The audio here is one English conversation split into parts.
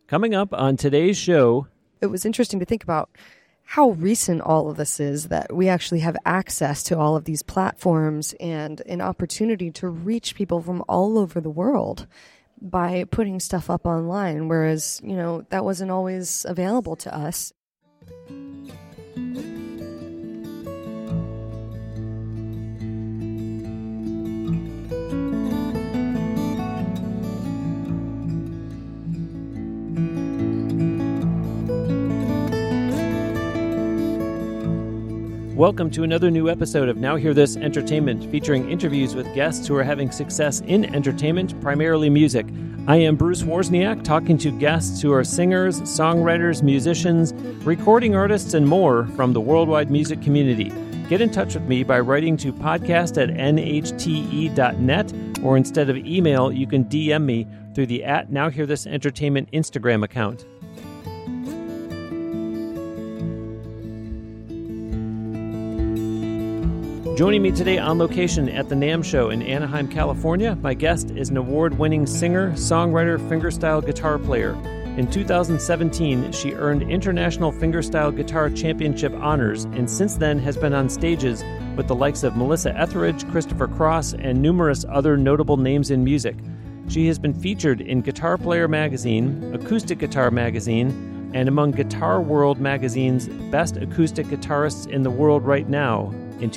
Coming up on today's show. It was interesting to think about how recent all of this is, that we actually have access to all of these platforms and an opportunity to reach people from all over the world by putting stuff up online, whereas, that wasn't always available to us. Welcome to another new episode of Now Hear This Entertainment, featuring interviews with guests who are having success in entertainment, primarily music. I am Bruce Wozniak, talking to guests who are singers, songwriters, musicians, recording artists, and more from the worldwide music community. Get in touch with me by writing to podcast@nhte.net, or instead of email, you can DM me through the @NowHearThisEntertainment Instagram account. Joining me today on location at the NAMM show in Anaheim, California, my guest is an award-winning singer, songwriter, fingerstyle guitar player. In 2017, she earned International Fingerstyle Guitar Championship honors, and since then has been on stages with the likes of Melissa Etheridge, Christopher Cross, and numerous other notable names in music. She has been featured in Guitar Player magazine, Acoustic Guitar magazine, and among Guitar World magazine's Best Acoustic Guitarists in the World Right Now in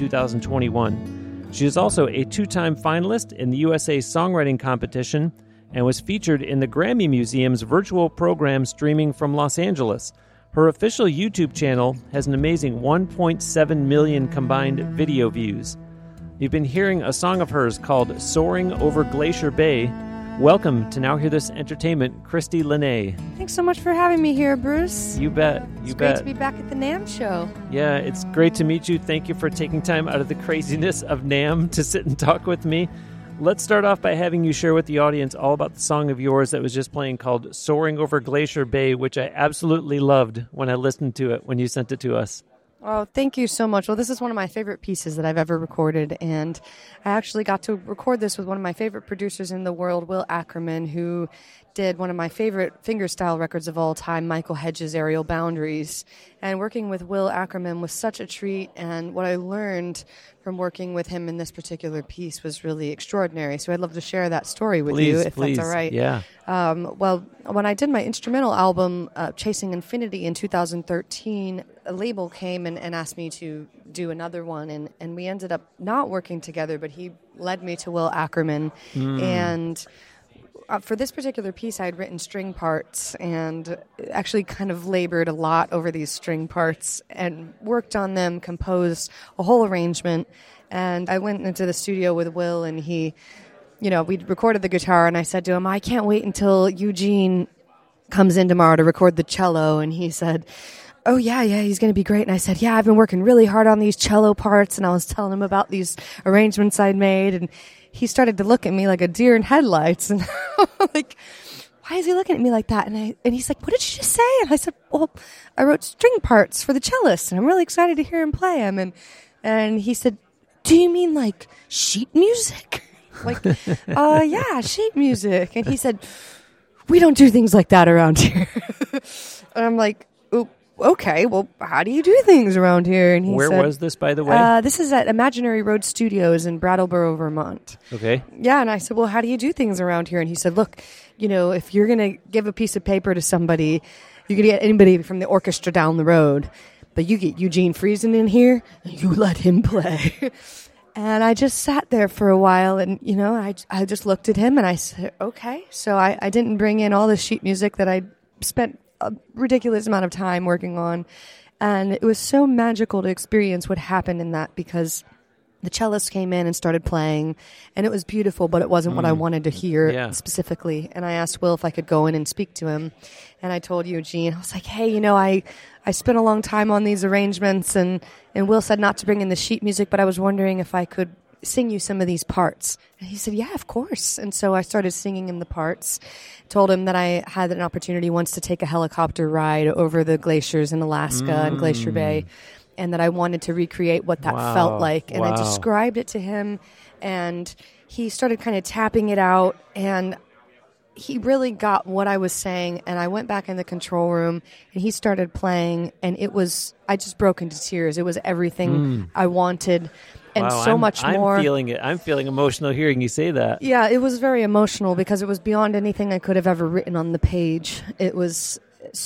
2021. She is also a two-time finalist in the USA Songwriting Competition and was featured in the Grammy Museum's virtual program streaming from Los Angeles. Her official YouTube channel has an amazing 1.7 million combined video views. You've been hearing a song of hers called Soaring Over Glacier Bay. Welcome to Now Hear This Entertainment, Christy Linnae. Thanks so much for having me here, Bruce. You bet. It's great to be back at the NAMM show. Yeah, it's great to meet you. Thank you for taking time out of the craziness of NAMM to sit and talk with me. Let's start off by having you share with the audience all about the song of yours that was just playing called Soaring Over Glacier Bay, which I absolutely loved when I listened to it when you sent it to us. Oh, thank you so much. Well, this is one of my favorite pieces that I've ever recorded, and I actually got to record this with one of my favorite producers in the world, Will Ackerman, who did one of my favorite fingerstyle records of all time, Michael Hedges' Aerial Boundaries. And working with Will Ackerman was such a treat, and what I learned from working with him in this particular piece was really extraordinary. So I'd love to share that story with you, if that's all right. Yeah. Well, when I did my instrumental album, Chasing Infinity, in 2013, a label came and asked me to do another one, and we ended up not working together, but he led me to Will Ackerman. And for this particular piece, I had written string parts and actually kind of labored a lot over these string parts and worked on them, composed a whole arrangement. And I went into the studio with Will, and he, we recorded the guitar, and I said to him, I can't wait until Eugene comes in tomorrow to record the cello. And he said, oh, yeah, he's going to be great. And I said, yeah, I've been working really hard on these cello parts. And I was telling him about these arrangements I'd made, and he started to look at me like a deer in headlights, and like, why is he looking at me like that? And he's like, what did you just say? And I said, well, I wrote string parts for the cellist, and I'm really excited to hear him play them. And he said, do you mean like sheet music? Like, yeah, sheet music. And he said, we don't do things like that around here. And I'm like, okay, well, how do you do things around here? And he Where said, was this, by the way? This is at Imaginary Road Studios in Brattleboro, Vermont. Okay. Yeah, and I said, well, how do you do things around here? And he said, look, if you're going to give a piece of paper to somebody, you can get anybody from the orchestra down the road, but you get Eugene Friesen in here, and you let him play. And I just sat there for a while, and, I just looked at him, and I said, okay. So I didn't bring in all the sheet music that I spent a ridiculous amount of time working on, and it was so magical to experience what happened in that, because the cellist came in and started playing, and it was beautiful, but it wasn't what I wanted to hear specifically. And I asked Will if I could go in and speak to him, and I told Eugene, I was like, hey, I spent a long time on these arrangements, and Will said not to bring in the sheet music, but I was wondering if I could sing you some of these parts. And he said, yeah, of course. And so I started singing him the parts, told him that I had an opportunity once to take a helicopter ride over the glaciers in Alaska and Glacier Bay, and that I wanted to recreate what that felt like. And I described it to him, and he started kind of tapping it out, and he really got what I was saying, and I went back in the control room, and he started playing, and I just broke into tears. It was everything I wanted, and wow, much more. I'm feeling it. I'm feeling emotional hearing you say that. Yeah, it was very emotional because it was beyond anything I could have ever written on the page. It was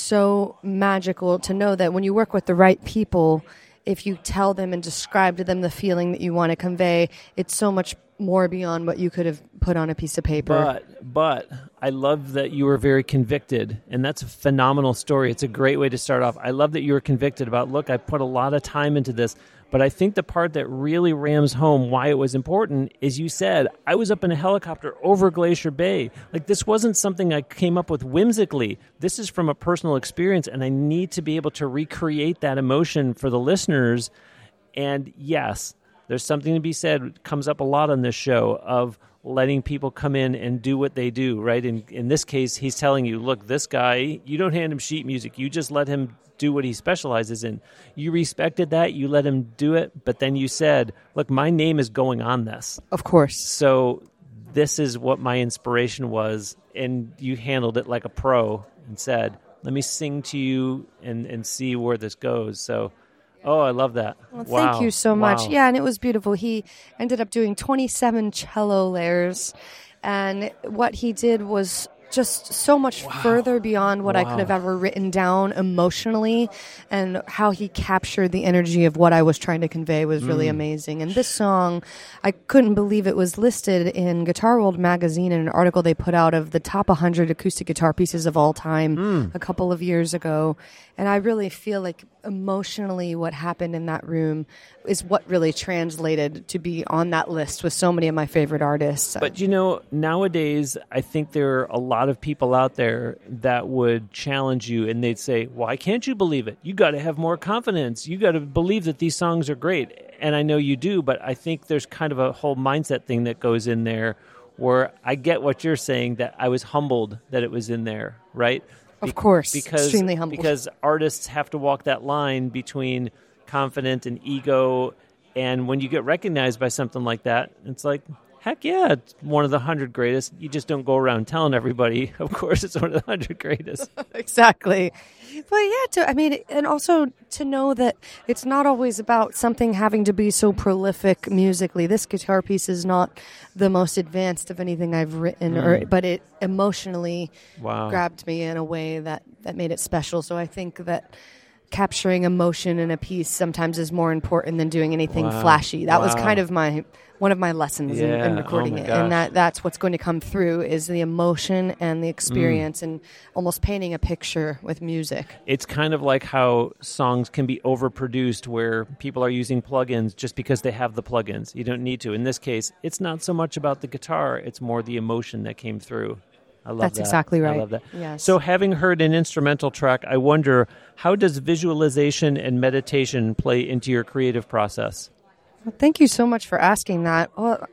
so magical to know that when you work with the right people, if you tell them and describe to them the feeling that you want to convey, it's so much more beyond what you could have put on a piece of paper. But I love that you were very convicted, and that's a phenomenal story. It's a great way to start off. I love that you were convicted about, look, I put a lot of time into this, but I think the part that really rams home why it was important is you said, I was up in a helicopter over Glacier Bay. Like, this wasn't something I came up with whimsically. This is from a personal experience, and I need to be able to recreate that emotion for the listeners. And yes, there's something to be said, comes up a lot on this show, of letting people come in and do what they do, right? In this case, he's telling you, look, this guy, you don't hand him sheet music. You just let him do what he specializes in. You respected that. You let him do it. But then you said, look, my name is going on this. Of course. So this is what my inspiration was. And you handled it like a pro and said, let me sing to you and see where this goes. So, oh, I love that. Well, wow. Thank you so much. Wow. Yeah, and it was beautiful. He ended up doing 27 cello layers, and what he did was just so much further beyond what I could have ever written down emotionally, and how he captured the energy of what I was trying to convey was really amazing. And this song, I couldn't believe it was listed in Guitar World magazine in an article they put out of the top 100 acoustic guitar pieces of all time a couple of years ago. And I really feel like emotionally what happened in that room is what really translated to be on that list with so many of my favorite artists. But, you know, nowadays, I think there are a lot of people out there that would challenge you, and they'd say, why can't you believe it? You got to have more confidence. You got to believe that these songs are great. And I know you do, but I think there's kind of a whole mindset thing that goes in there where I get what you're saying, that I was humbled that it was in there, right? Of course, extremely humbled. Because artists have to walk that line between confident and ego, and when you get recognized by something like that, it's like, heck yeah, it's one of the 100 greatest. You just don't go around telling everybody, of course, it's one of the 100 greatest. Exactly. But yeah, and also to know that it's not always about something having to be so prolific musically. This guitar piece is not the most advanced of anything I've written, but it emotionally grabbed me in a way that made it special. So I think that capturing emotion in a piece sometimes is more important than doing anything flashy. That was kind of one of my lessons in recording it. And that's what's going to come through is the emotion and the experience and almost painting a picture with music. It's kind of like how songs can be overproduced where people are using plugins just because they have the plugins. You don't need to. In this case, it's not so much about the guitar, it's more the emotion that came through. I love That's that. exactly right. I love that. Yes. So having heard an instrumental track, I wonder, how does visualization and meditation play into your creative process? Well, thank you so much for asking that. Well,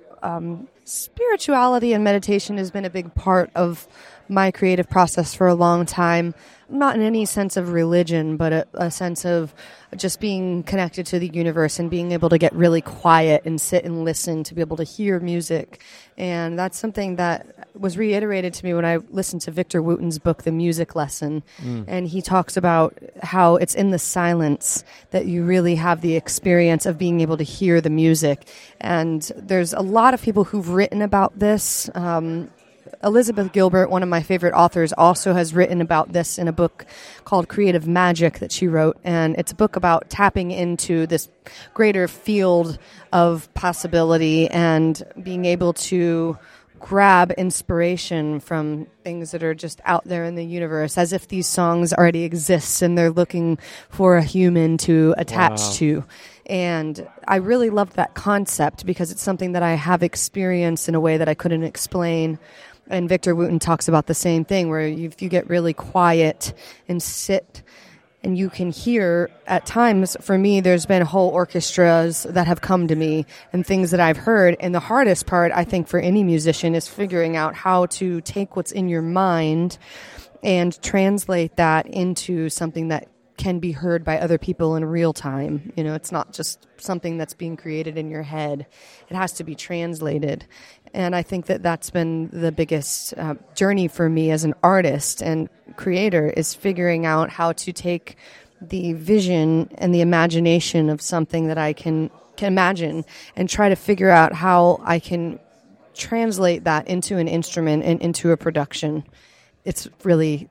spirituality and meditation has been a big part of my creative process for a long time. Not in any sense of religion, but a sense of just being connected to the universe and being able to get really quiet and sit and listen to be able to hear music. And that's something that was reiterated to me when I listened to Victor Wooten's book, The Music Lesson. And he talks about how it's in the silence that you really have the experience of being able to hear the music. And there's a lot of people who've written about this. Elizabeth Gilbert, one of my favorite authors, also has written about this in a book called Creative Magic that she wrote. And it's a book about tapping into this greater field of possibility and being able to grab inspiration from things that are just out there in the universe, as if these songs already exist and they're looking for a human to attach to. And I really loved that concept because it's something that I have experienced in a way that I couldn't explain. And Victor Wooten talks about the same thing, where if you get really quiet and sit and you can hear, at times, for me, there's been whole orchestras that have come to me and things that I've heard. And the hardest part, I think, for any musician is figuring out how to take what's in your mind and translate that into something that can be heard by other people in real time. You know, it's not just something that's being created in your head. It has to be translated. And I think that that's been the biggest journey for me as an artist and creator, is figuring out how to take the vision and the imagination of something that I can imagine and try to figure out how I can translate that into an instrument and into a production. It's really,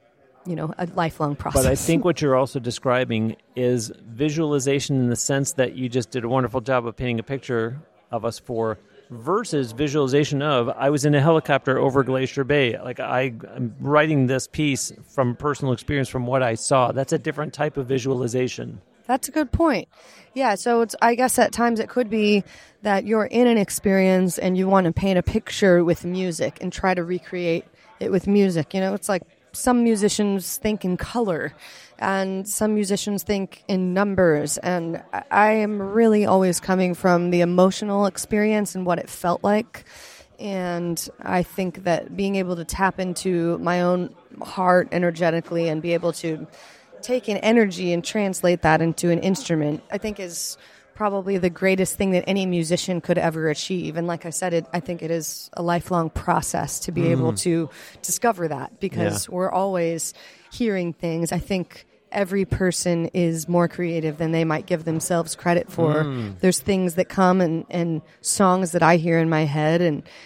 a lifelong process. But I think what you're also describing is visualization, in the sense that you just did a wonderful job of painting a picture of us four, versus visualization of, I was in a helicopter over Glacier Bay. Like, I'm writing this piece from personal experience, from what I saw. That's a different type of visualization. That's a good point. Yeah, so I guess at times it could be that you're in an experience and you want to paint a picture with music and try to recreate it with music. It's like some musicians think in color and some musicians think in numbers. And I am really always coming from the emotional experience and what it felt like. And I think that being able to tap into my own heart energetically and be able to take an energy and translate that into an instrument, I think is probably the greatest thing that any musician could ever achieve. And like I said, I think it is a lifelong process to be able to discover that, because we're always hearing things. I think every person is more creative than they might give themselves credit for. There's things that come and songs that I hear in my head,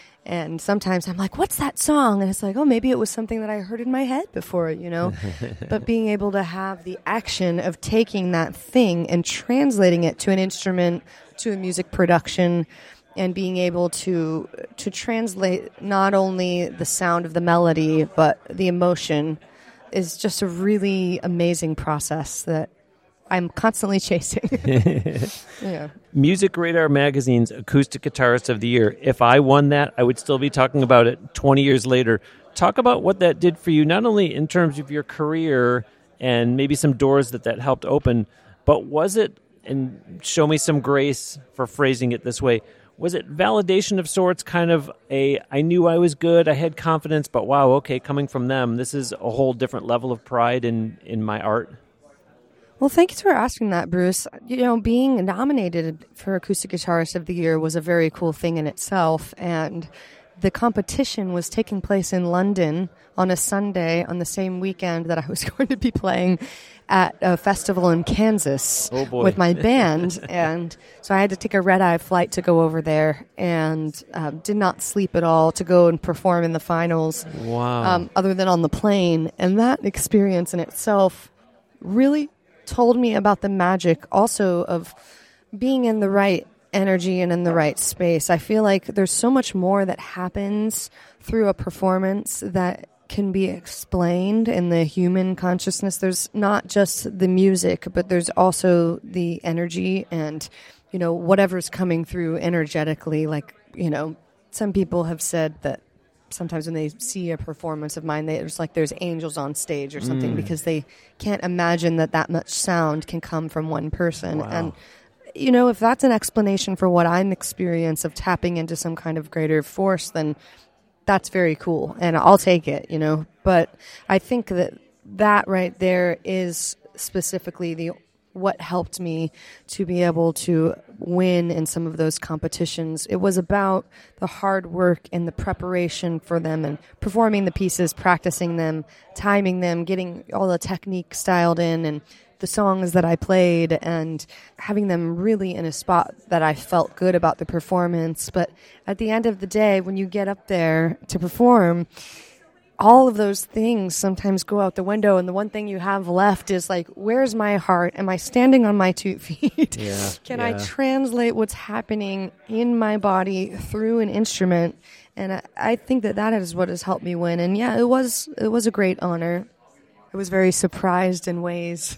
and sometimes I'm like, what's that song? And it's like, oh, maybe it was something that I heard in my head before, But being able to have the action of taking that thing and translating it to an instrument, to a music production, and being able to translate not only the sound of the melody, but the emotion, is just a really amazing process that I'm constantly chasing. Yeah. Music Radar Magazine's Acoustic Guitarist of the Year. If I won that, I would still be talking about it 20 years later. Talk about what that did for you, not only in terms of your career and maybe some doors that helped open, but was it, and show me some grace for phrasing it this way, was it validation of sorts, kind of I knew I was good, I had confidence, but wow, okay, coming from them, this is a whole different level of pride in my art? Well, thanks for asking that, Bruce. Being nominated for Acoustic Guitarist of the Year was a very cool thing in itself, and the competition was taking place in London on a Sunday on the same weekend that I was going to be playing at a festival in Kansas with my band. And so I had to take a red-eye flight to go over there, and did not sleep at all to go and perform in the finals. Wow. Other than on the plane. And that experience in itself really told me about the magic also of being in the right energy and in the right space. I feel like there's so much more that happens through a performance that can be explained in the human consciousness. There's not just the music, but there's also the energy and, whatever's coming through energetically. Like, some people have said that sometimes when they see a performance of mine, there's angels on stage or something, because they can't imagine that much sound can come from one person. Wow. And, if that's an explanation for what I'm experiencing of tapping into some kind of greater force, then that's very cool, and I'll take it, But I think that right there is specifically what helped me to be able to win in some of those competitions. It was about the hard work and the preparation for them, and performing the pieces, practicing them, timing them, getting all the technique styled in, and the songs that I played, and having them really in a spot that I felt good about the performance. But at the end of the day, when you get up there to perform, all of those things sometimes go out the window, and the one thing you have left is like, where's my heart? Am I standing on my 2 feet? Can I translate what's happening in my body through an instrument? And I think that is what has helped me win. And yeah, it was a great honor. I was very surprised in ways,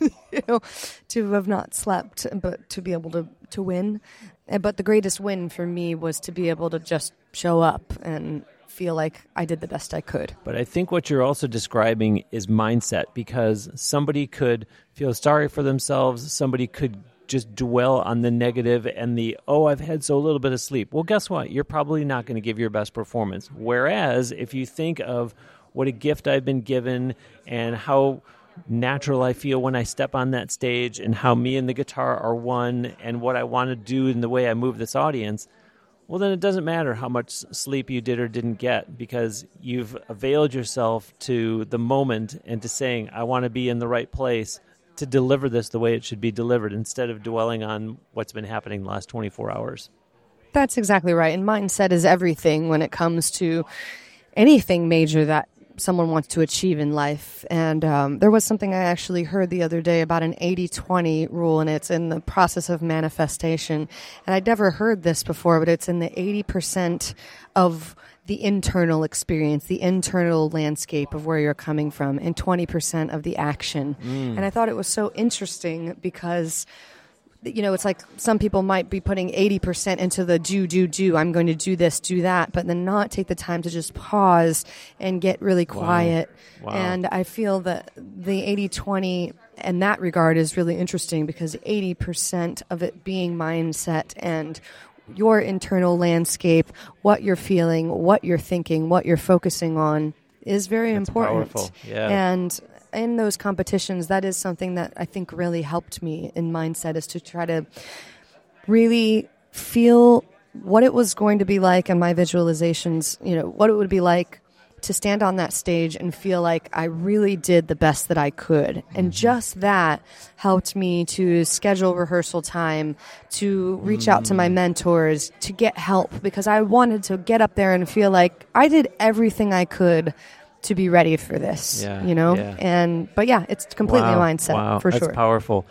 to have not slept, but to be able to win. But the greatest win for me was to be able to just show up and feel like I did the best I could. But I think what you're also describing is mindset, because somebody could feel sorry for themselves, somebody could just dwell on the negative and I've had so little bit of sleep. Well, guess what? You're probably not going to give your best performance. Whereas if you think of what a gift I've been given and how natural I feel when I step on that stage, and how me and the guitar are one, and what I want to do in the way I move this audience, well, then it doesn't matter how much sleep you did or didn't get, because you've availed yourself to the moment and to saying, I want to be in the right place to deliver this the way it should be delivered, instead of dwelling on what's been happening the last 24 hours. That's exactly right. And mindset is everything when it comes to anything major that someone wants to achieve in life. And there was something I actually heard the other day about an 80-20 rule, and it's in the process of manifestation. And I'd never heard this before, but it's in the 80% of the internal experience, the internal landscape of where you're coming from, and 20% of the action. And I thought it was so interesting because, you know, it's like some people might be putting 80% into the do. I'm going to do this, do that, but then not take the time to just pause and get really quiet. Wow. And I feel that the 80-20 in that regard is really interesting, because 80% of it being mindset and your internal landscape, what you're feeling, what you're thinking, what you're focusing on is very important. Powerful. Yeah. And in those competitions, that is something that I think really helped me in mindset, is to try to really feel what it was going to be like in my visualizations, you know, what it would be like to stand on that stage and feel like I really did the best that I could. And just that helped me to schedule rehearsal time, to reach out to my mentors, to get help, because I wanted to get up there and feel like I did everything I could to be ready for this, you know? Yeah. But yeah, it's completely a mindset, for sure. That's powerful.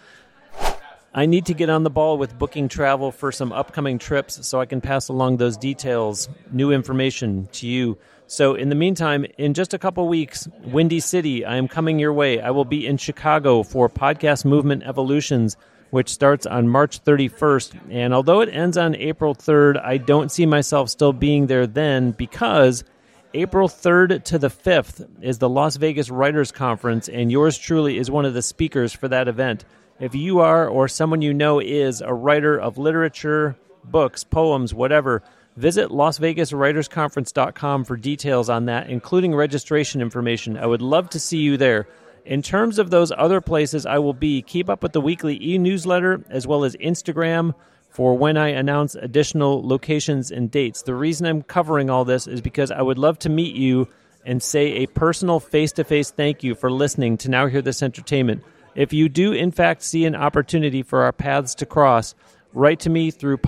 I need to get on the ball with booking travel for some upcoming trips so I can pass along those details, new information to you. So in the meantime, in just a couple weeks, Windy City, I am coming your way. I will be in Chicago for Podcast Movement Evolutions, which starts on March 31st. And although it ends on April 3rd, I don't see myself still being there then, because April 3rd to the 5th is the Las Vegas Writers Conference, and yours truly is one of the speakers for that event. If you are, or someone you know is, a writer of literature, books, poems, whatever, visit LasVegasWritersConference.com for details on that, including registration information. I would love to see you there. In terms of those other places I will be, keep up with the weekly e-newsletter as well as Instagram for when I announce additional locations and dates. The reason I'm covering all this is because I would love to meet you and say a personal face-to-face thank you for listening to Now Hear This Entertainment. If you do, in fact, see an opportunity for our paths to cross, write to me through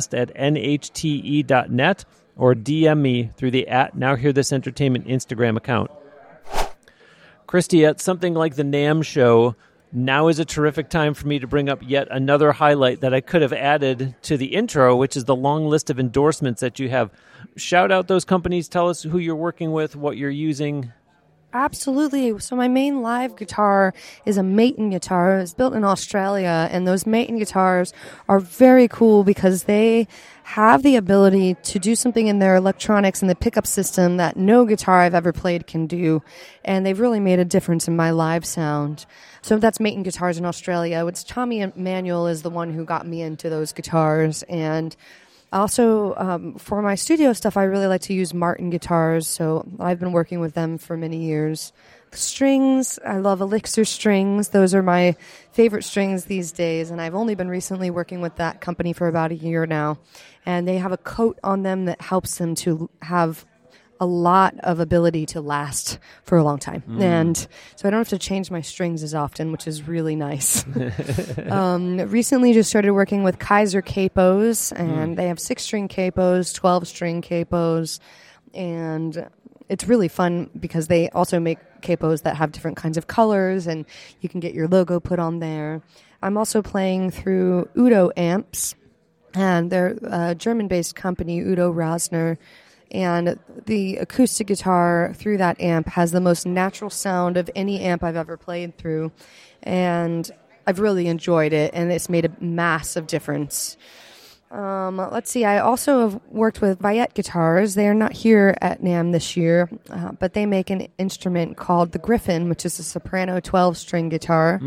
podcast@nhte.net or DM me through the @NowHearThisEntertainment Instagram account. Christy, at something like the NAMM show, now is a terrific time for me to bring up yet another highlight that I could have added to the intro, which is the long list of endorsements that you have. Shout out those companies. Tell us who you're working with, what you're using. Absolutely. So my main live guitar is a Maton guitar. It's built in Australia, and those Maton guitars are very cool because they have the ability to do something in their electronics and the pickup system that no guitar I've ever played can do, and they've really made a difference in my live sound. So that's Maton guitars in Australia. It's Tommy Emmanuel is the one who got me into those guitars, and also, for my studio stuff, I really like to use Martin guitars, so I've been working with them for many years. Strings, I love Elixir strings. Those are my favorite strings these days, and I've only been recently working with that company for about a year now. And they have a coat on them that helps them to have a lot of ability to last for a long time. And so I don't have to change my strings as often, which is really nice. Recently just started working with Kaiser capos, and they have 6-string capos, 12-string capos, and it's really fun because they also make capos that have different kinds of colors, and you can get your logo put on there. I'm also playing through Udo amps, and they're a German-based company, Udo Rosner. And the acoustic guitar through that amp has the most natural sound of any amp I've ever played through. And I've really enjoyed it, and it's made a massive difference. Let's see, I also have worked with Viette guitars. They are not here at NAMM this year, but they make an instrument called the Griffin, which is a soprano 12-string guitar.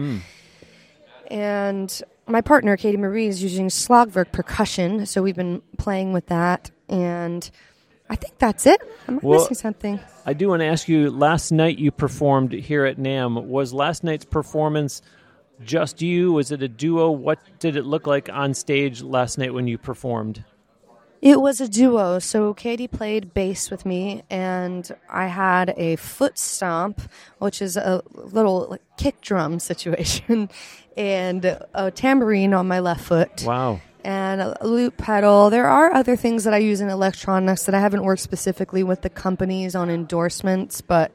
And my partner, Katie Marie, is using Slagwerk percussion, so we've been playing with that. And I think that's it. I'm missing something. I do want to ask you, last night you performed here at NAMM. Was last night's performance just you? Was it a duo? What did it look like on stage last night when you performed? It was a duo. So Katie played bass with me, and I had a foot stomp, which is a little kick drum situation, and a tambourine on my left foot. Wow. And a loop pedal. There are other things that I use in electronics that I haven't worked specifically with the companies on endorsements, but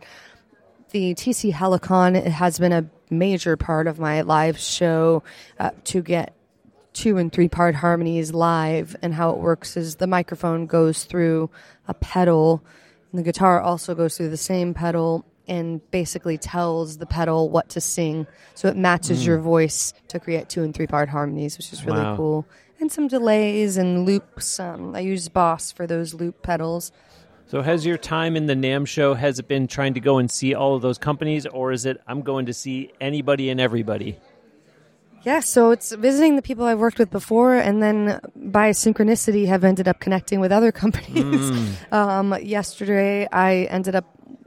the TC Helicon has been a major part of my live show to get 2 and 3 part harmonies live. And how it works is the microphone goes through a pedal, and the guitar also goes through the same pedal and basically tells the pedal what to sing. So it matches your voice to create 2 and 3 part harmonies, which is really cool. And some delays and loops. I use Boss for those loop pedals. So has your time in the NAMM show, has it been trying to go and see all of those companies, or is it I'm going to see anybody and everybody? Yeah, so it's visiting the people I've worked with before, and then by synchronicity have ended up connecting with other companies. Yesterday, I ended up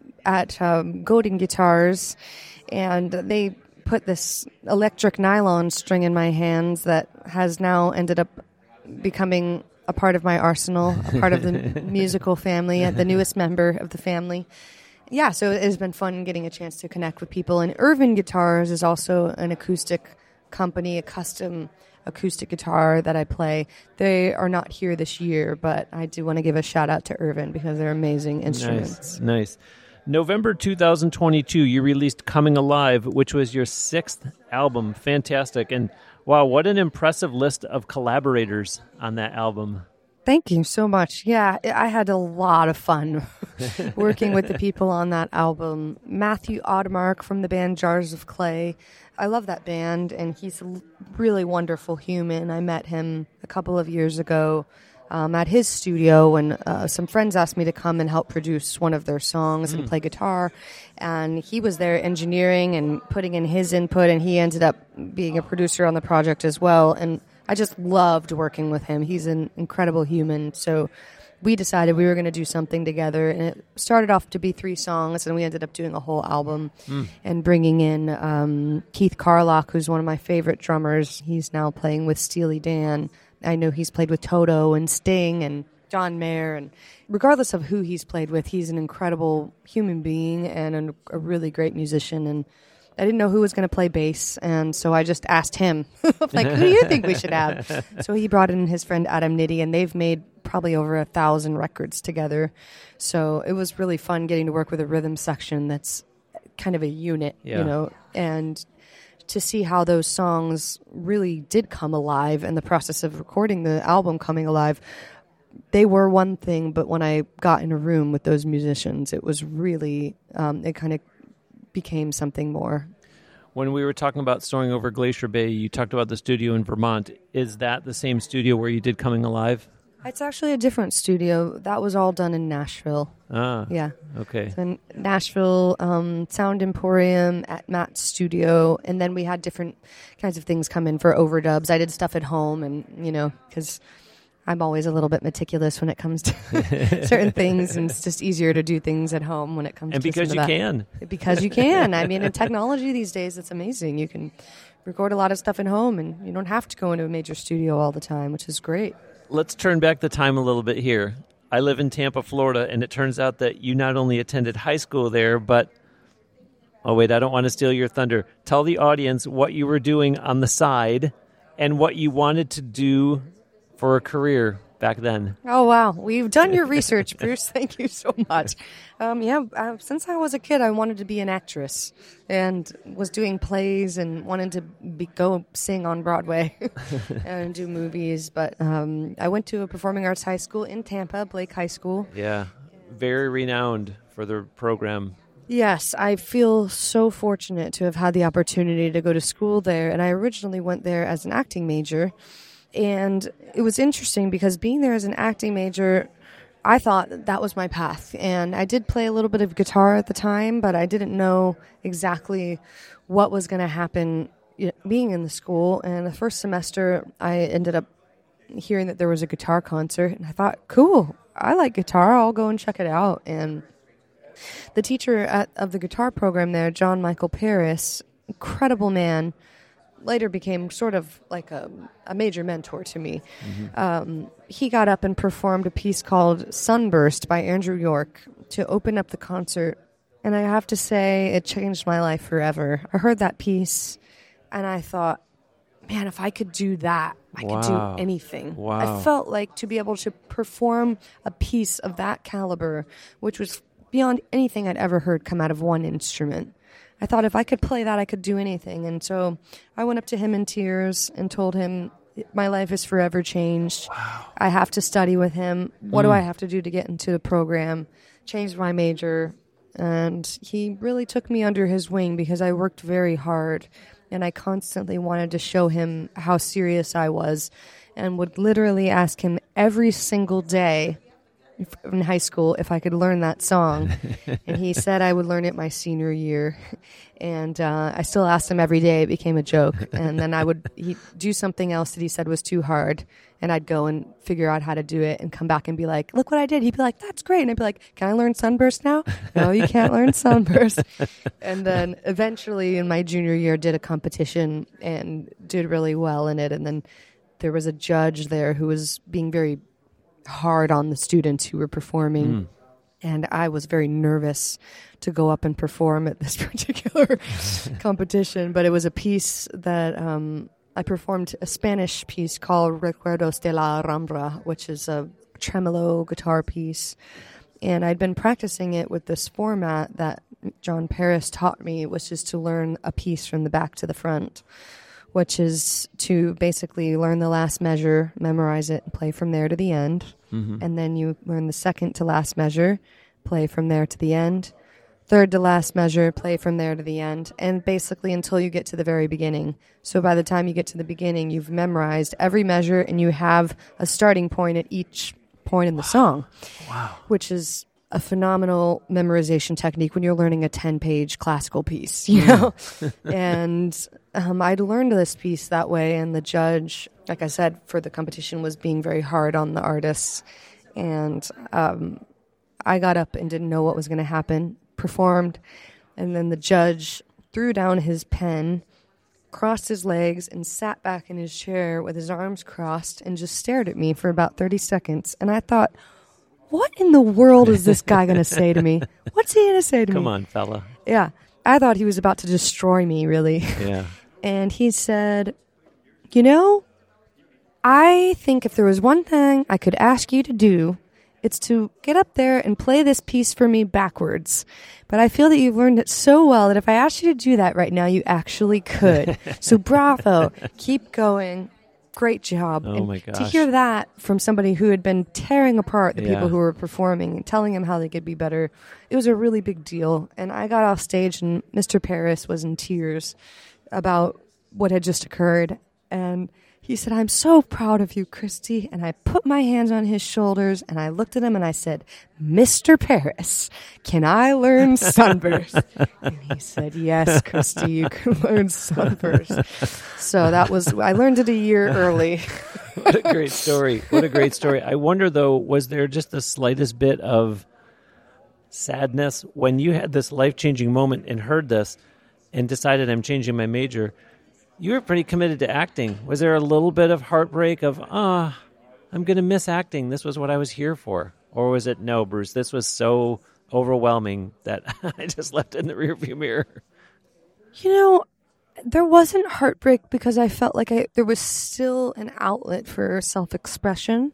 at Godin Guitars, and they put this electric nylon string in my hands that has now ended up becoming a part of my arsenal, a part of the musical family, the newest member of the family. Yeah, so it has been fun getting a chance to connect with people. And Irvin Guitars is also an acoustic company, a custom acoustic guitar that I play. They are not here this year, but I do want to give a shout out to Irvin because they're amazing instruments. Nice. November 2022, you released Coming Alive, which was your 6th album. Fantastic. And wow, what an impressive list of collaborators on that album. Thank you so much. Yeah, I had a lot of fun working with the people on that album. Matthew Odemark from the band Jars of Clay. I love that band, and he's a really wonderful human. I met him a couple of years ago at his studio, and some friends asked me to come and help produce one of their songs and play guitar. And he was there engineering and putting in his input, and he ended up being a producer on the project as well. And I just loved working with him. He's an incredible human. So we decided we were going to do something together. And it started off to be 3 songs, and we ended up doing a whole album and bringing in Keith Carlock, who's one of my favorite drummers. He's now playing with Steely Dan. I know he's played with Toto and Sting and John Mayer. And regardless of who he's played with, he's an incredible human being and a really great musician. And I didn't know who was going to play bass, and so I just asked him, like, who do you think we should have? So he brought in his friend Adam Nitty, and they've made probably over 1,000 records together. So it was really fun getting to work with a rhythm section that's kind of a unit, you know, and to see how those songs really did come alive in the process of recording the album Coming Alive. They were one thing, but when I got in a room with those musicians, it was really, it kind of became something more. When we were talking about Soaring Over Glacier Bay, you talked about the studio in Vermont. Is that the same studio where you did Coming Alive? It's actually a different studio. That was all done in Nashville. Ah, yeah. Okay. So in Nashville, Sound Emporium at Matt's studio, and then we had different kinds of things come in for overdubs. I did stuff at home, and, you know, because I'm always a little bit meticulous when it comes to certain things, and it's just easier to do things at home when it comes and to because you that. can. Because you can. I mean, in technology these days, it's amazing. You can record a lot of stuff at home, and you don't have to go into a major studio all the time, which is great. Let's turn back the time a little bit here. I live in Tampa, Florida, and it turns out that you not only attended high school there, but... Oh, wait, I don't want to steal your thunder. Tell the audience what you were doing on the side and what you wanted to do for a career back then. Oh, wow. We've done your research, Bruce. Thank you so much. Since I was a kid, I wanted to be an actress and was doing plays and wanted to go sing on Broadway and do movies. But I went to a performing arts high school in Tampa, Blake High School. Yeah, very renowned for the program. Yes, I feel so fortunate to have had the opportunity to go to school there. And I originally went there as an acting major. And it was interesting because being there as an acting major, I thought that was my path. And I did play a little bit of guitar at the time, but I didn't know exactly what was going to happen being in the school. And the first semester, I ended up hearing that there was a guitar concert. And I thought, cool, I like guitar. I'll go and check it out. And the teacher of the guitar program there, John Michael Paris, incredible man, later became sort of like a major mentor to me. He got up and performed a piece called Sunburst by Andrew York to open up the concert. And I have to say, it changed my life forever. I heard that piece, and I thought, man, if I could do that, I could do anything. Wow. I felt like to be able to perform a piece of that caliber, which was beyond anything I'd ever heard come out of one instrument. I thought if I could play that, I could do anything. And so I went up to him in tears and told him, my life is forever changed. Wow. I have to study with him. What do I have to do to get into the program? Changed my major. And he really took me under his wing because I worked very hard. And I constantly wanted to show him how serious I was and would literally ask him every single day in high school if I could learn that song. And he said I would learn it my senior year. And I still asked him every day. It became a joke. And then he'd do something else that he said was too hard. And I'd go and figure out how to do it and come back and be like, look what I did. He'd be like, that's great. And I'd be like, can I learn Sunburst now? No, you can't learn Sunburst. And then eventually in my junior year, did a competition and did really well in it. And then there was a judge there who was being very hard on the students who were performing. And I was very nervous to go up and perform at this particular competition. But it was a piece that I performed, a Spanish piece called Recuerdos de la Alhambra, which is a tremolo guitar piece. And I'd been practicing it with this format that John Paris taught me, which is to learn a piece from the back to the front, which is to basically learn the last measure, memorize it, and play from there to the end. And then you learn the second to last measure, play from there to the end. Third to last measure, play from there to the end. And basically until you get to the very beginning. So by the time you get to the beginning, you've memorized every measure and you have a starting point at each point in the song. Wow. Which is a phenomenal memorization technique when you're learning a 10-page classical piece, you know? And I'd learned this piece that way, and the judge, like I said, for the competition was being very hard on the artists. And I got up and didn't know what was going to happen, performed, and then the judge threw down his pen, crossed his legs, and sat back in his chair with his arms crossed and just stared at me for about 30 seconds. And I thought, what in the world is this guy going to say to me? What's he going to say to me? Come on, fella. Yeah. I thought he was about to destroy me, really. Yeah. And he said, you know, I think if there was one thing I could ask you to do, it's to get up there and play this piece for me backwards. But I feel that you've learned it so well that if I asked you to do that right now, you actually could. So bravo. Keep going. Great job. Oh, and my gosh. to hear that from somebody who had been tearing apart the people who were performing and telling them how they could be better, it was a really big deal. And I got off stage and Mr. Paris was in tears about what had just occurred. And he said, I'm so proud of you, Christy. And I put my hands on his shoulders and I looked at him and I said, Mr. Paris, can I learn Sunburst? And he said, yes, Christy, you can learn Sunburst. So I learned it a year early. What a great story. What a great story. I wonder, though, was there just the slightest bit of sadness when you had this life-changing moment and heard this and decided I'm changing my major? You were pretty committed to acting. Was there a little bit of heartbreak of, I'm going to miss acting. This was what I was here for. Or was it, no, Bruce, this was so overwhelming that I just left it in the rearview mirror? You know, there wasn't heartbreak because I felt like there was still an outlet for self-expression.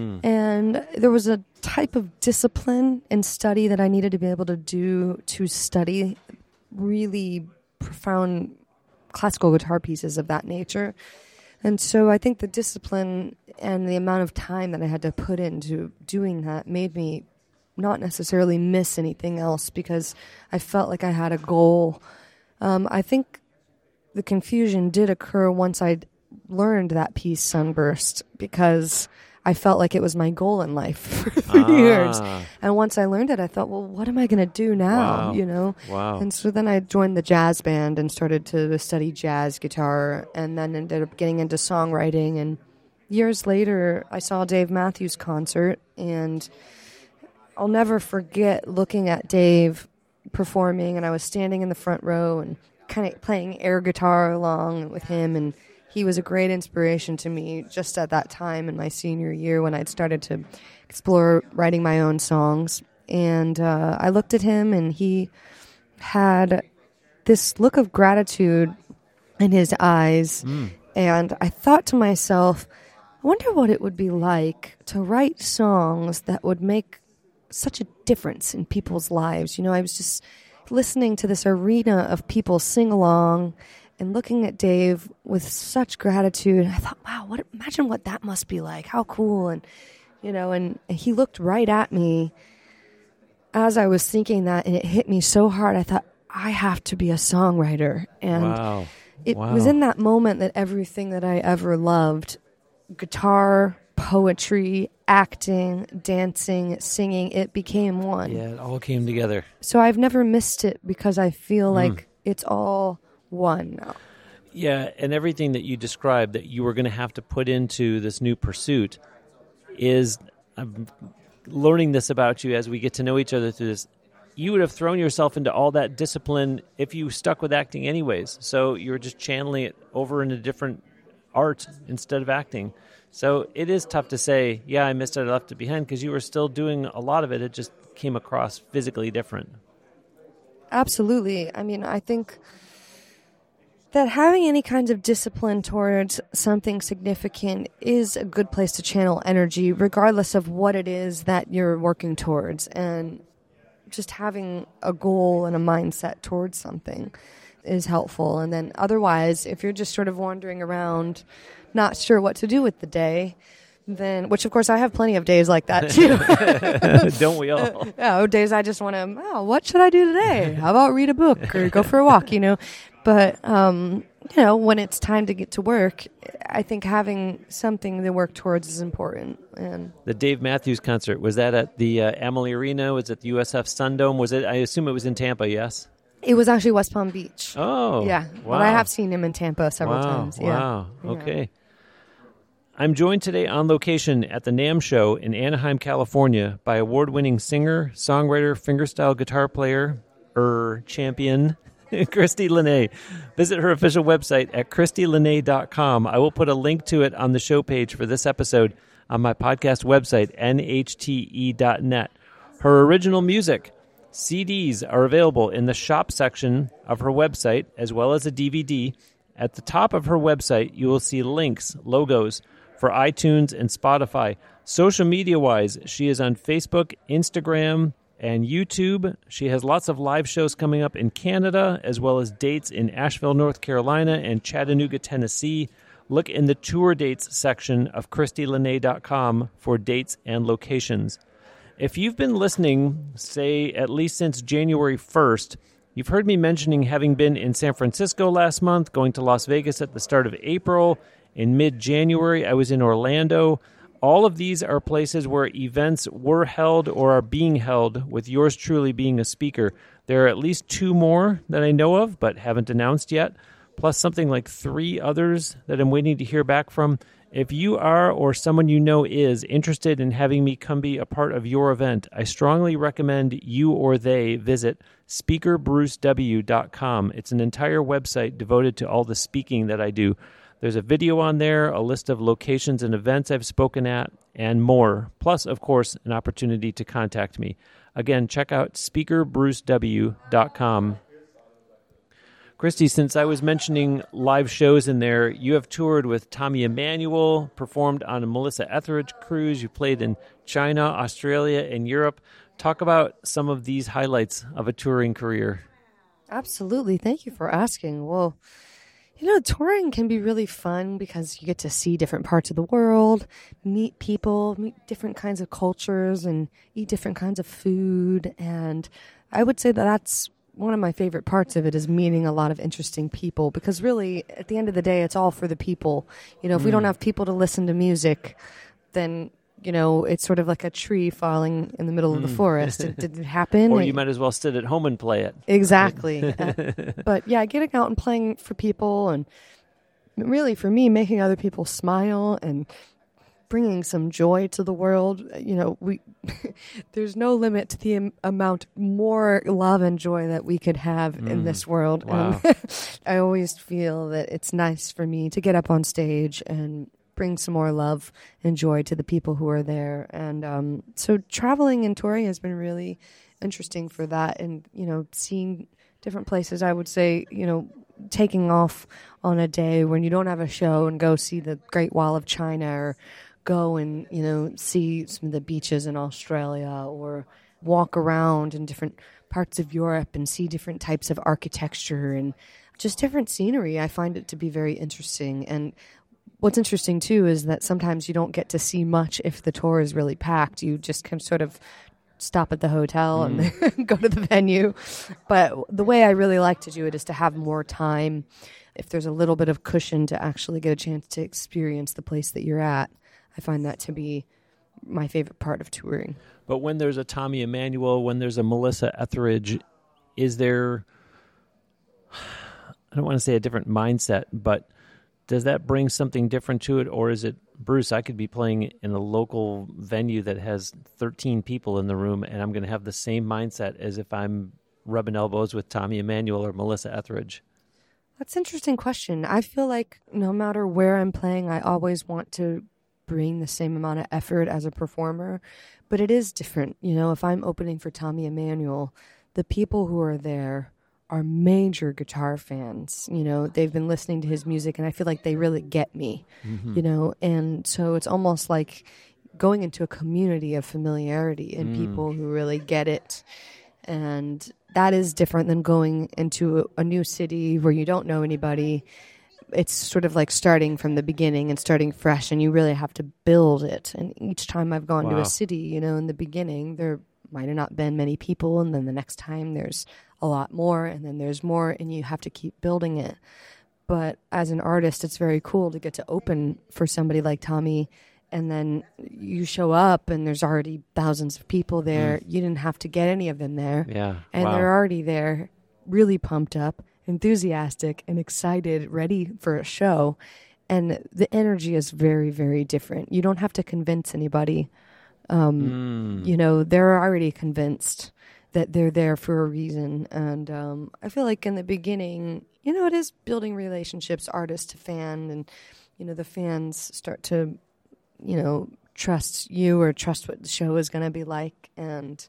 And there was a type of discipline and study that I needed to be able to do to study really profound classical guitar pieces of that nature. And so I think the discipline and the amount of time that I had to put into doing that made me not necessarily miss anything else because I felt like I had a goal. I think the confusion did occur once I learned that piece, Sunburst, because I felt like it was my goal in life for 3 years. And once I learned it, I thought, well, what am I going to do now? Wow. You know? Wow. And so then I joined the jazz band and started to study jazz guitar and then ended up getting into songwriting. And years later, I saw Dave Matthews concert, and I'll never forget looking at Dave performing, and I was standing in the front row, and kind of playing air guitar along with him, and he was a great inspiration to me just at that time in my senior year when I'd started to explore writing my own songs. And I looked at him, and he had this look of gratitude in his eyes. And I thought to myself, I wonder what it would be like to write songs that would make such a difference in people's lives. You know, I was just listening to this arena of people sing along and looking at Dave with such gratitude. I thought, wow, imagine what that must be like. How cool. And, you know, and he looked right at me as I was thinking that, and it hit me so hard. I thought, I have to be a songwriter. And it was in that moment that everything that I ever loved, guitar, poetry, acting, dancing, singing, it became one. Yeah, it all came together. So I've never missed it because I feel like it's all one now. Yeah, and everything that you described that you were going to have to put into this new pursuit is, I'm learning this about you as we get to know each other through this. You would have thrown yourself into all that discipline if you stuck with acting anyways. So you were just channeling it over in a different art instead of acting. So it is tough to say, yeah, I missed it, I left it behind, because you were still doing a lot of it. It just came across physically different. Absolutely. I mean, I think that having any kinds of discipline towards something significant is a good place to channel energy, regardless of what it is that you're working towards. And just having a goal and a mindset towards something is helpful. And then otherwise, if you're just sort of wandering around, not sure what to do with the day, then, which of course I have plenty of days like that too. Don't we all? Yeah, days I just want to, what should I do today? How about read a book or go for a walk, you know? But, you know, when it's time to get to work, I think having something to work towards is important. And the Dave Matthews concert, was that at the Amalie Arena? Was it the USF Sundome? Was it? I assume it was in Tampa, yes? It was actually West Palm Beach. Oh, yeah. Wow. But I have seen him in Tampa several times. Yeah. Wow. Okay. I'm joined today on location at the NAMM show in Anaheim, California by award-winning singer, songwriter, fingerstyle guitar player, champion, Christy Linné. Visit her official website at ChristyLinné.com. I will put a link to it on the show page for this episode on my podcast website, nhte.net. Her original music, CDs, are available in the shop section of her website, as well as a DVD. At the top of her website, you will see links, logos for iTunes and Spotify. Social media-wise, she is on Facebook, Instagram, and YouTube. She has lots of live shows coming up in Canada, as well as dates in Asheville, North Carolina, and Chattanooga, Tennessee. Look in the tour dates section of ChristyLinné.com for dates and locations. If you've been listening, say, at least since January 1st, you've heard me mentioning having been in San Francisco last month, going to Las Vegas at the start of April. In mid-January, I was in Orlando. All of these are places where events were held or are being held, with yours truly being a speaker. There are at least 2 more that I know of, but haven't announced yet, plus something like 3 others that I'm waiting to hear back from. If you are, or someone you know is, interested in having me come be a part of your event, I strongly recommend you or they visit speakerbrucew.com. It's an entire website devoted to all the speaking that I do. There's a video on there, a list of locations and events I've spoken at, and more. Plus, of course, an opportunity to contact me. Again, check out speakerbrucew.com. Christy, since I was mentioning live shows in there, you have toured with Tommy Emmanuel, performed on a Melissa Etheridge cruise. You played in China, Australia, and Europe. Talk about some of these highlights of a touring career. Absolutely. Thank you for asking. Well, you know, touring can be really fun because you get to see different parts of the world, meet people, meet different kinds of cultures, and eat different kinds of food. And I would say that that's one of my favorite parts of it, is meeting a lot of interesting people, because really, at the end of the day, it's all for the people. You know, if we don't have people to listen to music, then, you know, it's sort of like a tree falling in the middle of the forest. Did it happen? Or you might as well sit at home and play it. Exactly. But yeah, getting out and playing for people, and really for me, making other people smile and bringing some joy to the world. You know, we there's no limit to the amount more love and joy that we could have in this world. Wow. And I always feel that it's nice for me to get up on stage and bring some more love and joy to the people who are there. And so traveling and touring has been really interesting for that. And, you know, seeing different places, I would say, you know, taking off on a day when you don't have a show and go see the Great Wall of China, or go and, you know, see some of the beaches in Australia, or walk around in different parts of Europe and see different types of architecture and just different scenery. I find it to be very interesting. And what's interesting too is that sometimes you don't get to see much if the tour is really packed. You just can sort of stop at the hotel and then go to the venue. But the way I really like to do it is to have more time, if there's a little bit of cushion, to actually get a chance to experience the place that you're at. I find that to be my favorite part of touring. But when there's a Tommy Emmanuel, when there's a Melissa Etheridge, is there, I don't want to say a different mindset, but does that bring something different to it? Or is it, Bruce, I could be playing in a local venue that has 13 people in the room, and I'm going to have the same mindset as if I'm rubbing elbows with Tommy Emmanuel or Melissa Etheridge? That's an interesting question. I feel like no matter where I'm playing, I always want to bring the same amount of effort as a performer, but it is different. You know, if I'm opening for Tommy Emmanuel, the people who are there are major guitar fans. You know, they've been listening to his music, and I feel like they really get me, you know, and so it's almost like going into a community of familiarity and people who really get it. And that is different than going into a new city where you don't know anybody. It's sort of like starting from the beginning and starting fresh, and you really have to build it. And each time I've gone to a city, you know, in the beginning, there might have not been many people, and then the next time there's a lot more, and then there's more, and you have to keep building it. But as an artist, it's very cool to get to open for somebody like Tommy, and then you show up and there's already thousands of people there. You didn't have to get any of them there. Yeah. And they're already there, really pumped up, enthusiastic and excited, ready for a show. And the energy is very, very different. You don't have to convince anybody. You know, they're already convinced that they're there for a reason. And I feel like in the beginning, you know, it is building relationships, artist to fan, and, you know, the fans start to, you know, trust you or trust what the show is going to be like. And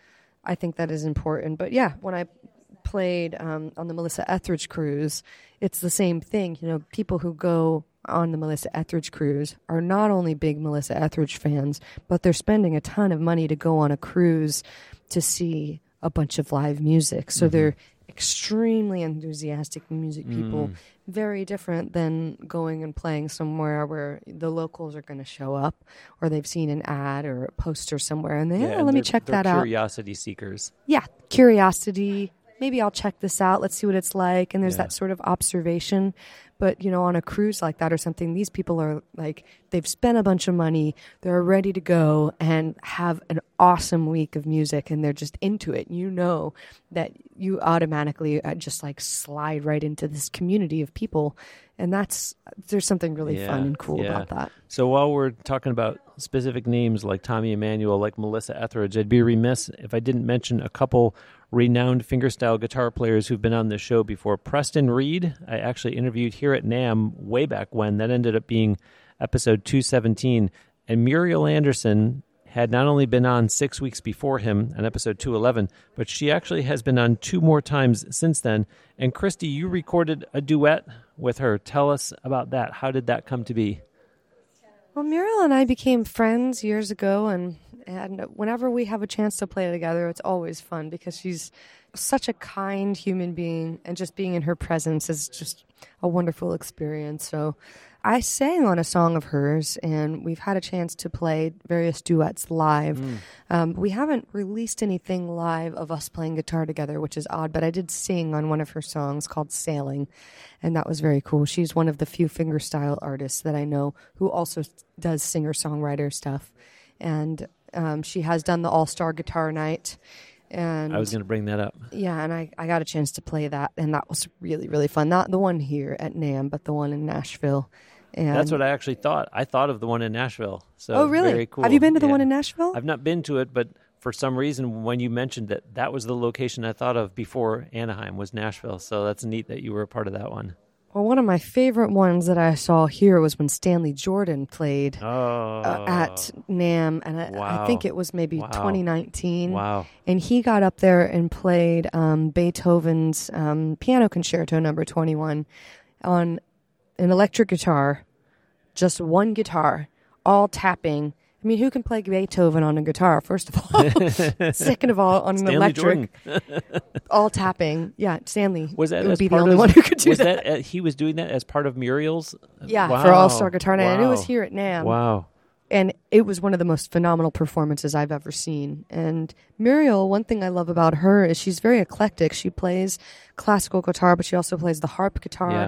I think that is important. But yeah, when I played on the Melissa Etheridge cruise, it's the same thing. You know, people who go on the Melissa Etheridge cruise are not only big Melissa Etheridge fans, but they're spending a ton of money to go on a cruise to see a bunch of live music. So they're extremely enthusiastic music people, very different than going and playing somewhere where the locals are going to show up, or they've seen an ad or a poster somewhere and let me check that out. Curiosity seekers. Yeah, curiosity. Maybe I'll check this out. Let's see what it's like. And there's that sort of observation. But, you know, on a cruise like that or something, these people are like, they've spent a bunch of money. They're ready to go and have an awesome week of music, and they're just into it. You know that you automatically just like slide right into this community of people. And there's something really fun and cool about that. So while we're talking about specific names like Tommy Emmanuel, like Melissa Etheridge, I'd be remiss if I didn't mention a couple renowned fingerstyle guitar players who've been on this show before. Preston Reed, I actually interviewed here at NAMM way back when. That ended up being episode 217. And Muriel Anderson had not only been on 6 weeks before him on episode 211, but she actually has been on 2 more times since then. And Christy, you recorded a duet with her. Tell us about that. How did that come to be? Well, Muriel and I became friends years ago, and whenever we have a chance to play together, it's always fun because she's such a kind human being, and just being in her presence is just a wonderful experience. So I sang on a song of hers, and we've had a chance to play various duets live. We haven't released anything live of us playing guitar together, which is odd, but I did sing on one of her songs called Sailing, and that was very cool. She's one of the few fingerstyle artists that I know who also does singer-songwriter stuff, and she has done the All-Star Guitar Night. And I was going to bring that up. Yeah, and I got a chance to play that, and that was really, really fun. Not the one here at NAMM, but the one in Nashville. And that's what I actually thought. I thought of the one in Nashville. So oh, really? Very cool. Have you been to the one in Nashville? I've not been to it, but for some reason, when you mentioned that, that was the location I thought of before Anaheim was Nashville. So that's neat that you were a part of that one. Well, one of my favorite ones that I saw here was when Stanley Jordan played at NAMM, and I think it was maybe 2019. Wow. And he got up there and played Beethoven's Piano Concerto No. 21 on an electric guitar, just one guitar, all tapping. I mean, who can play Beethoven on a guitar, first of all? Second of all, on an electric, all tapping. Yeah, Stanley would be the only one who could do that. He was doing that as part of Muriel's? Yeah, for All-Star Guitar Night. And it was here at NAMM. Wow. And it was one of the most phenomenal performances I've ever seen. And Muriel, one thing I love about her is she's very eclectic. She plays classical guitar, but she also plays the harp guitar. Yeah.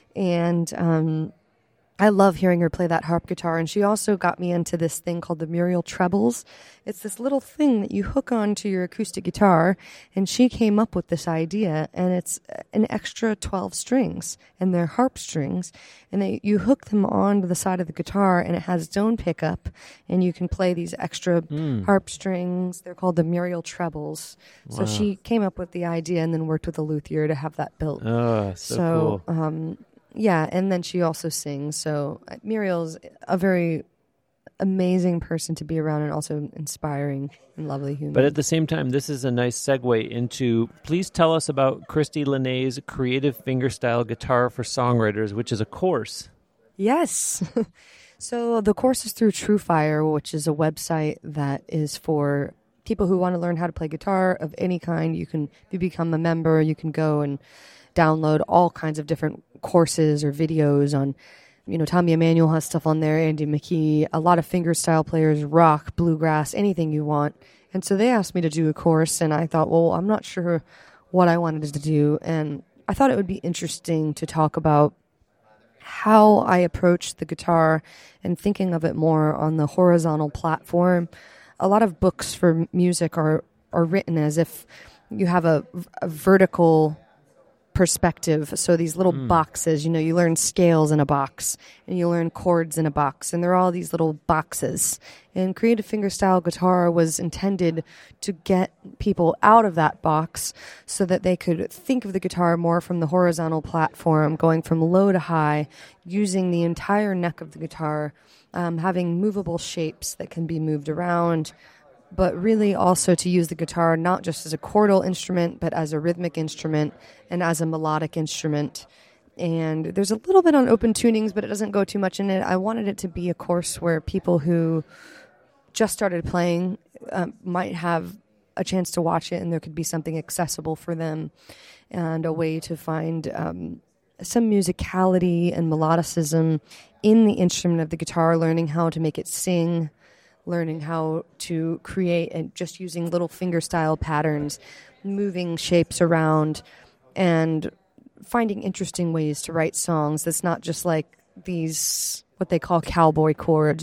And I love hearing her play that harp guitar, and she also got me into this thing called the Muriel Trebles. It's this little thing that you hook onto your acoustic guitar, and she came up with this idea, and it's an extra 12 strings, and they're harp strings, and you hook them onto the side of the guitar, and it has its own pickup, and you can play these extra harp strings. They're called the Muriel Trebles. Wow. So she came up with the idea and then worked with a luthier to have that built. Oh, so cool. Yeah, and then she also sings. So Muriel's a very amazing person to be around and also inspiring and lovely human. But at the same time, this is a nice segue into, please tell us about Christy Linné's Creative Fingerstyle Guitar for Songwriters, which is a course. Yes. So the course is through TrueFire, which is a website that is for people who want to learn how to play guitar of any kind. If you become a member, you can go and download all kinds of different courses or videos on, Tommy Emmanuel has stuff on there, Andy McKee, a lot of fingerstyle players, rock, bluegrass, anything you want. And so they asked me to do a course, and I thought, well, I'm not sure what I wanted to do. And I thought it would be interesting to talk about how I approach the guitar and thinking of it more on the horizontal platform. A lot of books for music are written as if you have a vertical perspective. So these little boxes, you learn scales in a box and you learn chords in a box, and they're all these little boxes. And Creative Fingerstyle Guitar was intended to get people out of that box so that they could think of the guitar more from the horizontal platform, going from low to high, using the entire neck of the guitar, having movable shapes that can be moved around, but really also to use the guitar not just as a chordal instrument, but as a rhythmic instrument and as a melodic instrument. And there's a little bit on open tunings, but it doesn't go too much in it. I wanted it to be a course where people who just started playing might have a chance to watch it, and there could be something accessible for them and a way to find some musicality and melodicism in the instrument of the guitar, learning how to make it sing, learning how to create and just using little fingerstyle patterns, moving shapes around, and finding interesting ways to write songs that's not just like these, what they call cowboy chords,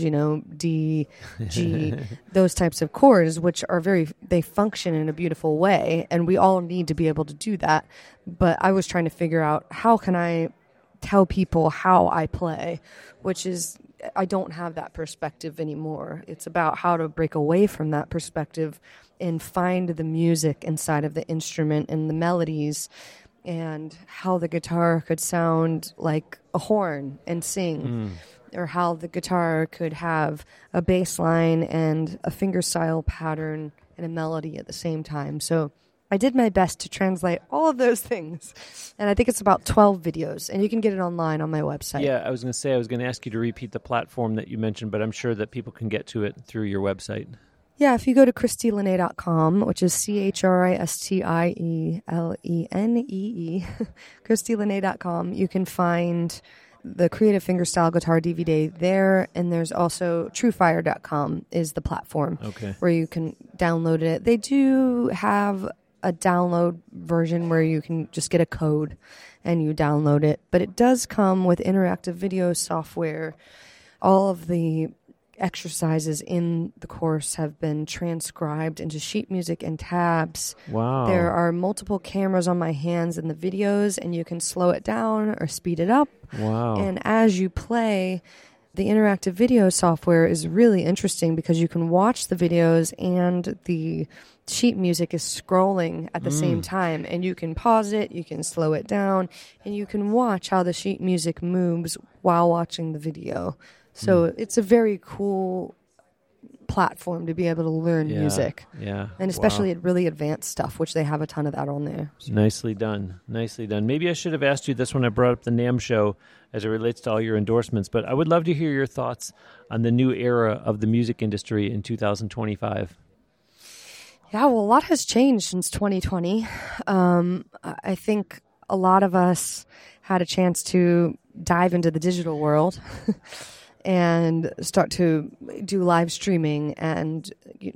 D, G, those types of chords, which are they function in a beautiful way, and we all need to be able to do that. But I was trying to figure out, how can I tell people how I play, which is, I don't have that perspective anymore. It's about how to break away from that perspective and find the music inside of the instrument and the melodies, and how the guitar could sound like a horn and sing, or how the guitar could have a bass line and a fingerstyle pattern and a melody at the same time. So I did my best to translate all of those things. And I think it's about 12 videos, and you can get it online on my website. Yeah, I was going to ask you to repeat the platform that you mentioned, but I'm sure that people can get to it through your website. Yeah, if you go to ChristyLinné.com, which is ChristieleNee, ChristyLinné.com, you can find the Creative Fingerstyle Guitar DVD there, and there's also TrueFire.com is the platform where you can download it. They do have a download version where you can just get a code and you download it, but it does come with interactive video software. All of the exercises in the course have been transcribed into sheet music and tabs. Wow. There are multiple cameras on my hands in the videos, and you can slow it down or speed it up. Wow. And as you play, the interactive video software is really interesting because you can watch the videos and the sheet music is scrolling at the same time, and you can pause it, you can slow it down, and you can watch how the sheet music moves while watching the video. So it's a very cool platform to be able to learn music. Yeah. And especially at really advanced stuff, which they have a ton of that on there. Nicely done. Nicely done. Maybe I should have asked you this when I brought up the NAMM show as it relates to all your endorsements, but I would love to hear your thoughts on the new era of the music industry in 2025. Yeah, well, a lot has changed since 2020. I think a lot of us had a chance to dive into the digital world and start to do live streaming, and,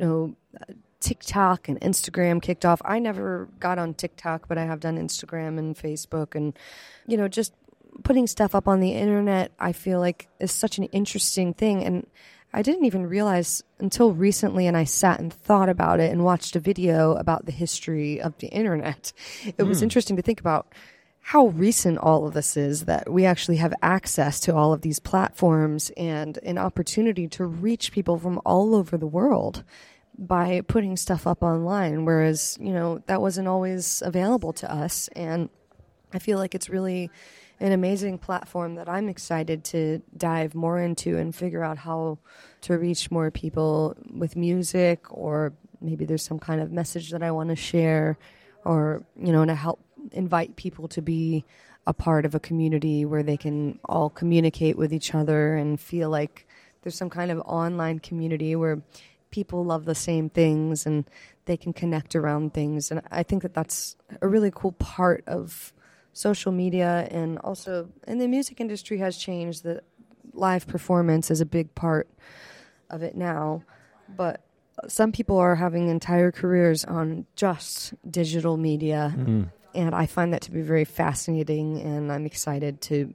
TikTok and Instagram kicked off. I never got on TikTok, but I have done Instagram and Facebook, and, just putting stuff up on the internet, I feel like is such an interesting thing. And I didn't even realize until recently, and I sat and thought about it and watched a video about the history of the internet. It was interesting to think about how recent all of this is, that we actually have access to all of these platforms and an opportunity to reach people from all over the world by putting stuff up online, whereas, that wasn't always available to us. And I feel like it's really an amazing platform that I'm excited to dive more into and figure out how to reach more people with music, or maybe there's some kind of message that I want to share, or, to help invite people to be a part of a community where they can all communicate with each other and feel like there's some kind of online community where people love the same things and they can connect around things. And I think that that's a really cool part of social media. And also, and the music industry has changed. The live performance is a big part of it now, but some people are having entire careers on just digital media. And I find that to be very fascinating, and I'm excited to,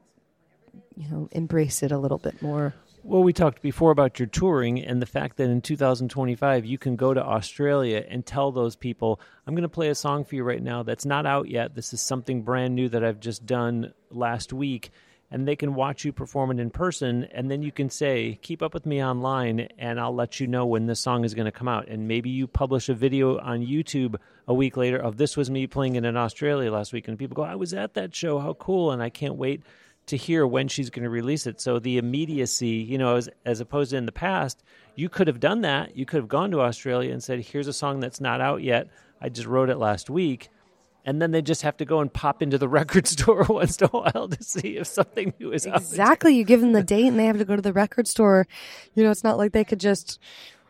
embrace it a little bit more. Well, we talked before about your touring and the fact that in 2025 you can go to Australia and tell those people, I'm going to play a song for you right now that's not out yet. This is something brand new that I've just done last week. And they can watch you perform it in person, and then you can say, keep up with me online, and I'll let you know when this song is going to come out. And maybe you publish a video on YouTube a week later of this was me playing it in Australia last week, and people go, I was at that show, how cool, and I can't wait to hear when she's going to release it. So the immediacy, as opposed to in the past, you could have done that. You could have gone to Australia and said, here's a song that's not out yet. I just wrote it last week. And then they just have to go and pop into the record store once in a while to see if something new is out. Exactly. You give them the date and they have to go to the record store. It's not like they could just,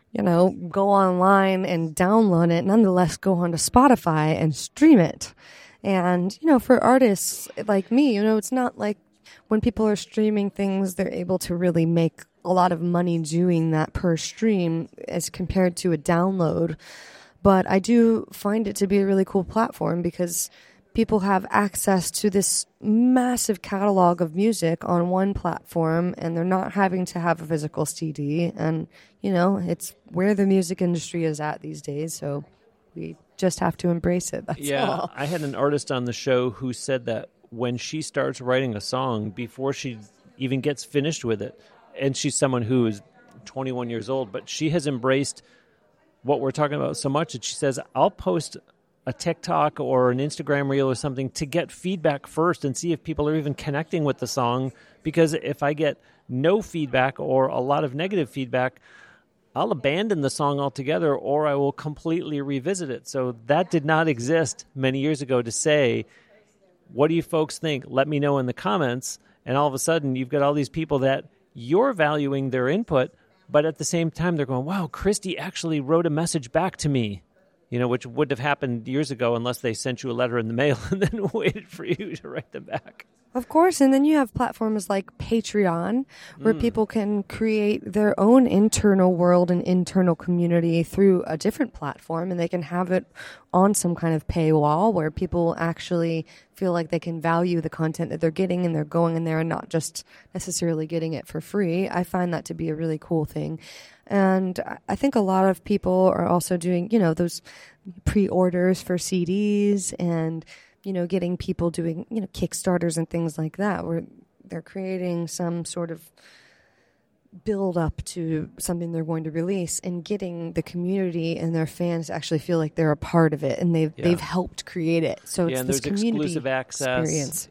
go online and download it, nonetheless go onto Spotify and stream it. And, for artists like me, it's not like when people are streaming things, they're able to really make a lot of money doing that per stream as compared to a download. But I do find it to be a really cool platform because people have access to this massive catalog of music on one platform, and they're not having to have a physical CD. And, it's where the music industry is at these days, so we just have to embrace it. That's all. I had an artist on the show who said that when she starts writing a song, before she even gets finished with it, and she's someone who is 21 years old, but she has embraced what we're talking about so much that she says, I'll post a TikTok or an Instagram reel or something to get feedback first and see if people are even connecting with the song, because if I get no feedback or a lot of negative feedback, I'll abandon the song altogether or I will completely revisit it. So that did not exist many years ago to say, what do you folks think? Let me know in the comments. And all of a sudden you've got all these people that you're valuing their input, but at the same time, they're going, wow, Christy actually wrote a message back to me, which would have happened years ago unless they sent you a letter in the mail and then waited for you to write them back. Of course, and then you have platforms like Patreon, where people can create their own internal world and internal community through a different platform, and they can have it on some kind of paywall where people actually feel like they can value the content that they're getting, and they're going in there and not just necessarily getting it for free. I find that to be a really cool thing. And I think a lot of people are also doing, those pre-orders for CDs and getting people doing, Kickstarters and things like that, where they're creating some sort of build up to something they're going to release and getting the community and their fans to actually feel like they're a part of it and they've helped create it. So it's this community exclusive access. Experience.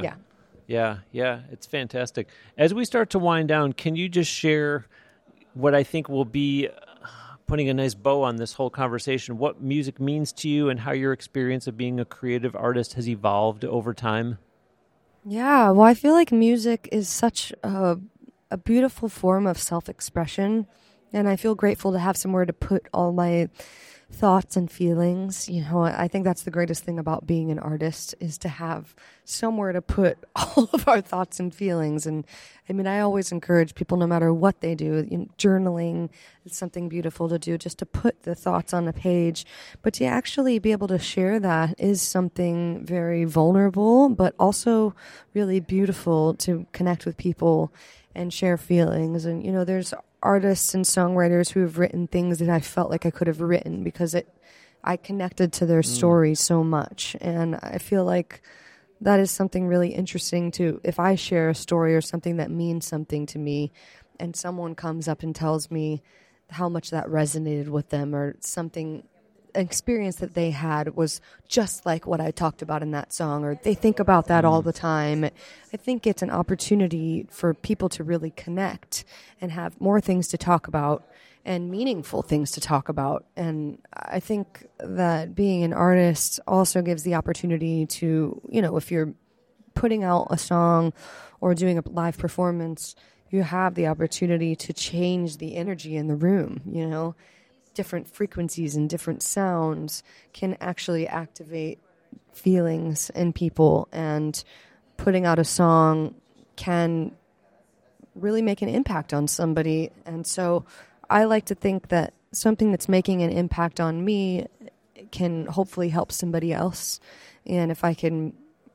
Yeah. It's fantastic. As we start to wind down, can you just share what I think will be putting a nice bow on this whole conversation, what music means to you and how your experience of being a creative artist has evolved over time? Yeah, well, I feel like music is such a beautiful form of self-expression, and I feel grateful to have somewhere to put all my thoughts and feelings. I think that's the greatest thing about being an artist, is to have somewhere to put all of our thoughts and feelings. And I always encourage people, no matter what they do, journaling is something beautiful to do, just to put the thoughts on a page. But to actually be able to share that is something very vulnerable, but also really beautiful, to connect with people and share feelings. And, there's artists and songwriters who have written things that I felt like I could have written because I connected to their story so much. And I feel like that is something really interesting too. If I share a story or something that means something to me and someone comes up and tells me how much that resonated with them, or an experience that they had was just like what I talked about in that song, or they think about that all the time, I think it's an opportunity for people to really connect and have more things to talk about and meaningful things to talk about. And I think that being an artist also gives the opportunity to, if you're putting out a song or doing a live performance, you have the opportunity to change the energy in the room. Different frequencies and different sounds can actually activate feelings in people, and putting out a song can really make an impact on somebody. And so I like to think that something that's making an impact on me can hopefully help somebody else. And if I can,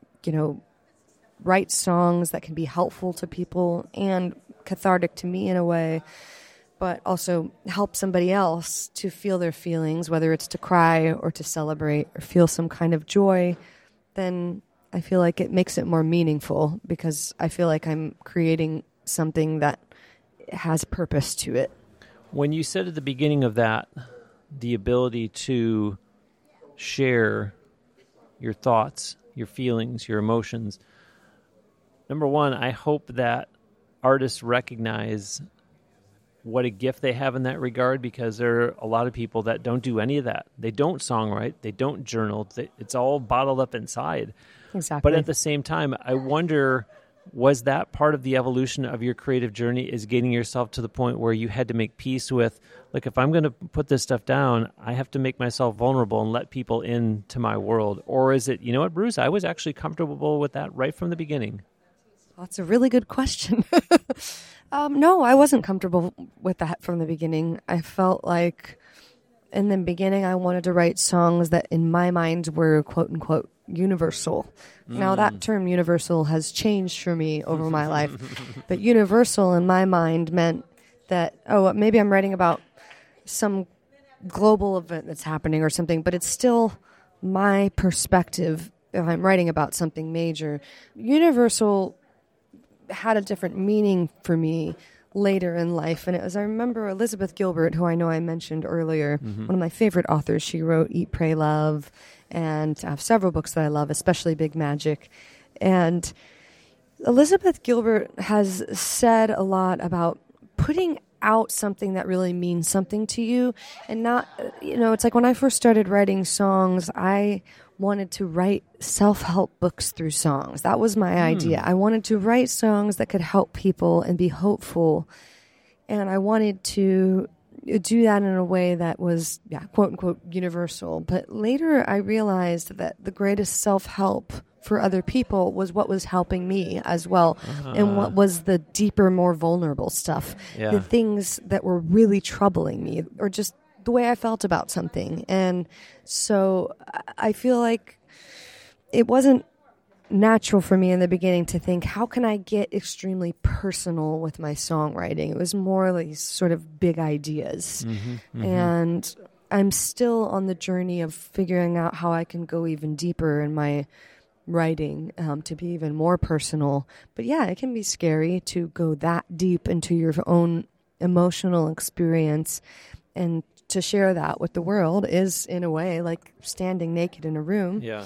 write songs that can be helpful to people and cathartic to me in a way, but also help somebody else to feel their feelings, whether it's to cry or to celebrate or feel some kind of joy, then I feel like it makes it more meaningful, because I feel like I'm creating something that has purpose to it. When you said at the beginning of that, the ability to share your thoughts, your feelings, your emotions, number one, I hope that artists recognize what a gift they have in that regard, because there are a lot of people that don't do any of that. They don't songwrite. They don't journal. It's all bottled up inside. Exactly. But at the same time, I wonder, was that part of the evolution of your creative journey, is getting yourself to the point where you had to make peace with, like, if I'm going to put this stuff down, I have to make myself vulnerable and let people into my world? Or is it, you know what, Bruce, I was actually comfortable with that right from the beginning? That's a really good question. No, I wasn't comfortable with that from the beginning. I felt like in the beginning I wanted to write songs that in my mind were quote unquote universal. Now that term universal has changed for me over my life. But universal in my mind meant that, maybe I'm writing about some global event that's happening or something, but it's still my perspective if I'm writing about something major. Universal had a different meaning for me later in life, and it was, I remember Elizabeth Gilbert, who I know I mentioned earlier, one of my favorite authors. She wrote Eat, Pray, Love, and I have several books that I love, especially Big Magic. And Elizabeth Gilbert has said a lot about putting out something that really means something to you, and not, it's like when I first started writing songs, I wanted to write self-help books through songs. That was my idea. I wanted to write songs that could help people and be hopeful. And I wanted to do that in a way that was, quote unquote, universal. But later I realized that the greatest self-help for other people was what was helping me as well. And what was the deeper, more vulnerable stuff, the things that were really troubling me, or just the way I felt about something. And so I feel like it wasn't natural for me in the beginning to think, how can I get extremely personal with my songwriting? It was more like sort of big ideas. And I'm still on the journey of figuring out how I can go even deeper in my writing, to be even more personal. But yeah, it can be scary to go that deep into your own emotional experience, and to share that with the world is, in a way, like standing naked in a room. Yeah.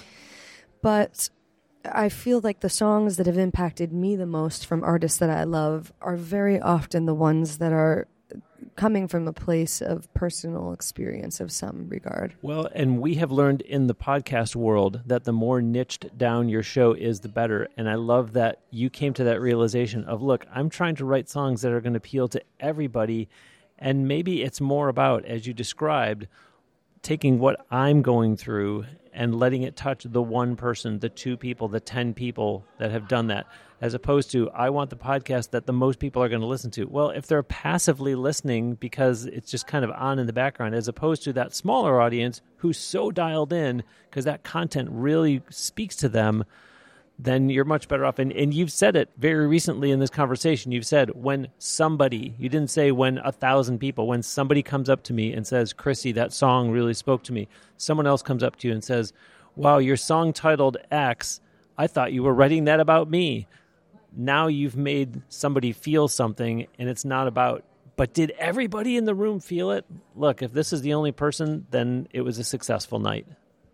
But I feel like the songs that have impacted me the most from artists that I love are very often the ones that are coming from a place of personal experience of some regard. Well, and we have learned in the podcast world that the more niched down your show is, the better. And I love that you came to that realization of, look, I'm trying to write songs that are going to appeal to everybody. And maybe it's more about, as you described, taking what I'm going through and letting it touch the one person, the two people, the 10 people that have done that, as opposed to, I want the podcast that the most people are going to listen to. Well, if they're passively listening because it's just kind of on in the background, as opposed to that smaller audience who's so dialed in because that content really speaks to them, then you're much better off. And you've said it very recently in this conversation. You've said, when somebody, you didn't say when 1,000 people, when somebody comes up to me and says, Chrissy, that song really spoke to me. Someone else comes up to you and says, wow, your song titled X, I thought you were writing that about me. Now you've made somebody feel something, and it's not about, but did everybody in the room feel it? Look, if this is the only person, then it was a successful night.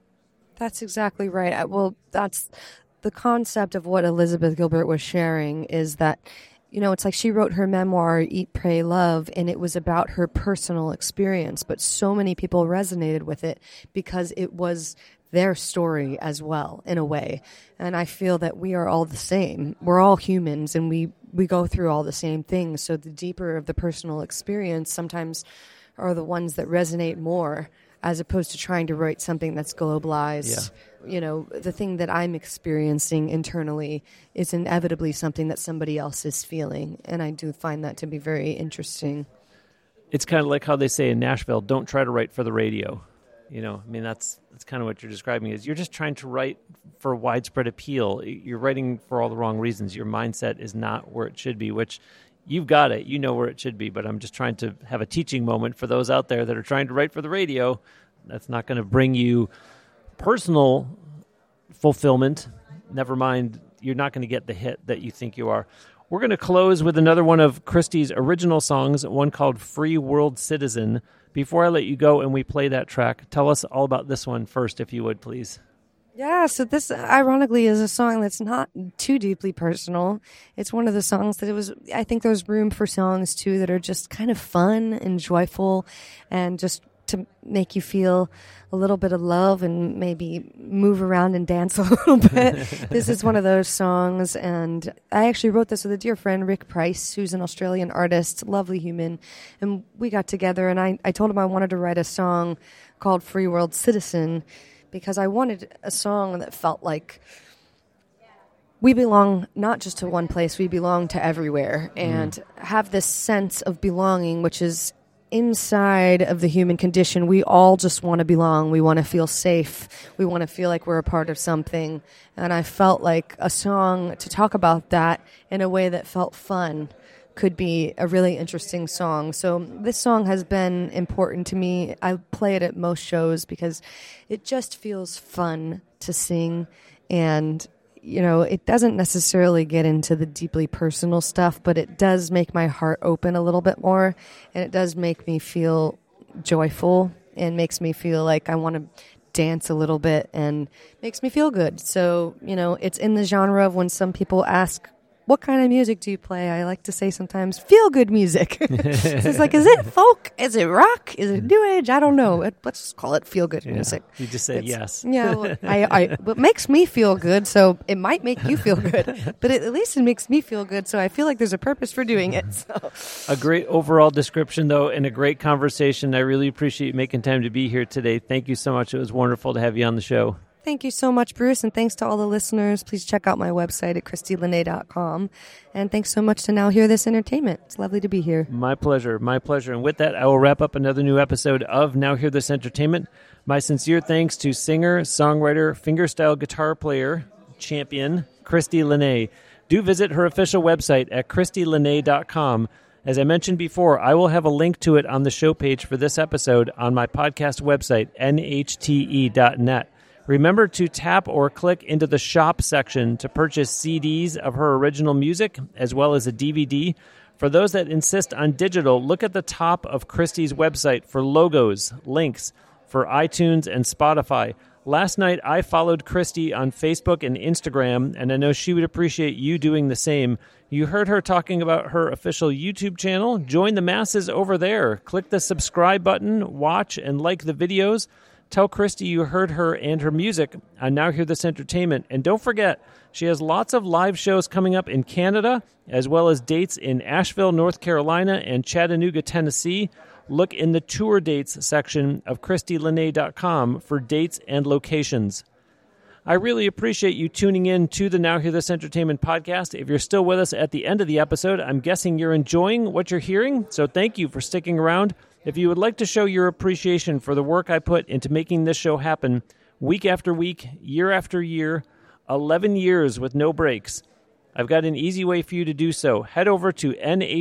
That's exactly right. Well, that's the concept of what Elizabeth Gilbert was sharing, is that, you know, it's like she wrote her memoir, Eat, Pray, Love, and it was about her personal experience, but so many people resonated with it because it was their story as well, in a way. And I feel that we are all the same. We're all humans, and we go through all the same things. So the deeper of the personal experience sometimes are the ones that resonate more, as opposed to trying to write something that's globalized. Yeah. You know, the thing that I'm experiencing internally is inevitably something that somebody else is feeling. And I do find that to be very interesting. It's kind of like how they say in Nashville, don't try to write for the radio. You know, I mean, that's kind of what you're describing, is you're just trying to write for widespread appeal. You're writing for all the wrong reasons. Your mindset is not where it should be, which you've got it. You know where it should be, but I'm just trying to have a teaching moment for those out there that are trying to write for the radio. That's not going to bring you personal fulfillment. Never mind, you're not going to get the hit that you think you are. We're going to close with another one of Christy's original songs, one called Free World Citizen. Before I let you go and we play that track, tell us all about this one first, if you would, please. Yeah, so this, ironically, is a song that's not too deeply personal. It's one of the songs that I think there's room for songs, too, that are just kind of fun and joyful and just to make you feel a little bit of love and maybe move around and dance a little bit. This is one of those songs, and I actually wrote this with a dear friend, Rick Price, who's an Australian artist, lovely human, and we got together, and I told him I wanted to write a song called Free World Citizen, because I wanted a song that felt like we belong not just to one place, we belong to everywhere, and have this sense of belonging, which is inside of the human condition. We all just want to belong. We want to feel safe. We want to feel like we're a part of something. And I felt like a song to talk about that in a way that felt fun could be a really interesting song. So this song has been important to me. I play it at most shows because it just feels fun to sing, and you know, it doesn't necessarily get into the deeply personal stuff, but it does make my heart open a little bit more, and it does make me feel joyful and makes me feel like I want to dance a little bit and makes me feel good. So, you know, it's in the genre of when some people ask, what kind of music do you play? I like to say sometimes, feel-good music. So it's like, is it folk? Is it rock? Is it new age? I don't know. Let's just call it feel-good music. You just say yes. Yeah, well, it makes me feel good, so it might make you feel good. But at least it makes me feel good, so I feel like there's a purpose for doing it. So. A great overall description, though, and a great conversation. I really appreciate you making time to be here today. Thank you so much. It was wonderful to have you on the show. Thank you so much, Bruce, and thanks to all the listeners. Please check out my website at ChristyLené.com. And thanks so much to Now Hear This Entertainment. It's lovely to be here. My pleasure. My pleasure. And with that, I will wrap up another new episode of Now Hear This Entertainment. My sincere thanks to singer, songwriter, fingerstyle guitar player, champion, Christy Lené. Do visit her official website at ChristyLené.com. As I mentioned before, I will have a link to it on the show page for this episode on my podcast website, nhte.net. Remember to tap or click into the shop section to purchase CDs of her original music, as well as a DVD. For those that insist on digital, look at the top of Christy's website for logos, links for iTunes and Spotify. Last night, I followed Christy on Facebook and Instagram, and I know she would appreciate you doing the same. You heard her talking about her official YouTube channel. Join the masses over there. Click the subscribe button, watch and like the videos. Tell Christy you heard her and her music on Now Hear This Entertainment. And don't forget, she has lots of live shows coming up in Canada, as well as dates in Asheville, North Carolina, and Chattanooga, Tennessee. Look in the tour dates section of ChristyLené.com for dates and locations. I really appreciate you tuning in to the Now Hear This Entertainment podcast. If you're still with us at the end of the episode, I'm guessing you're enjoying what you're hearing, so thank you for sticking around. If you would like to show your appreciation for the work I put into making this show happen week after week, year after year, 11 years with no breaks, I've got an easy way for you to do so. Head over to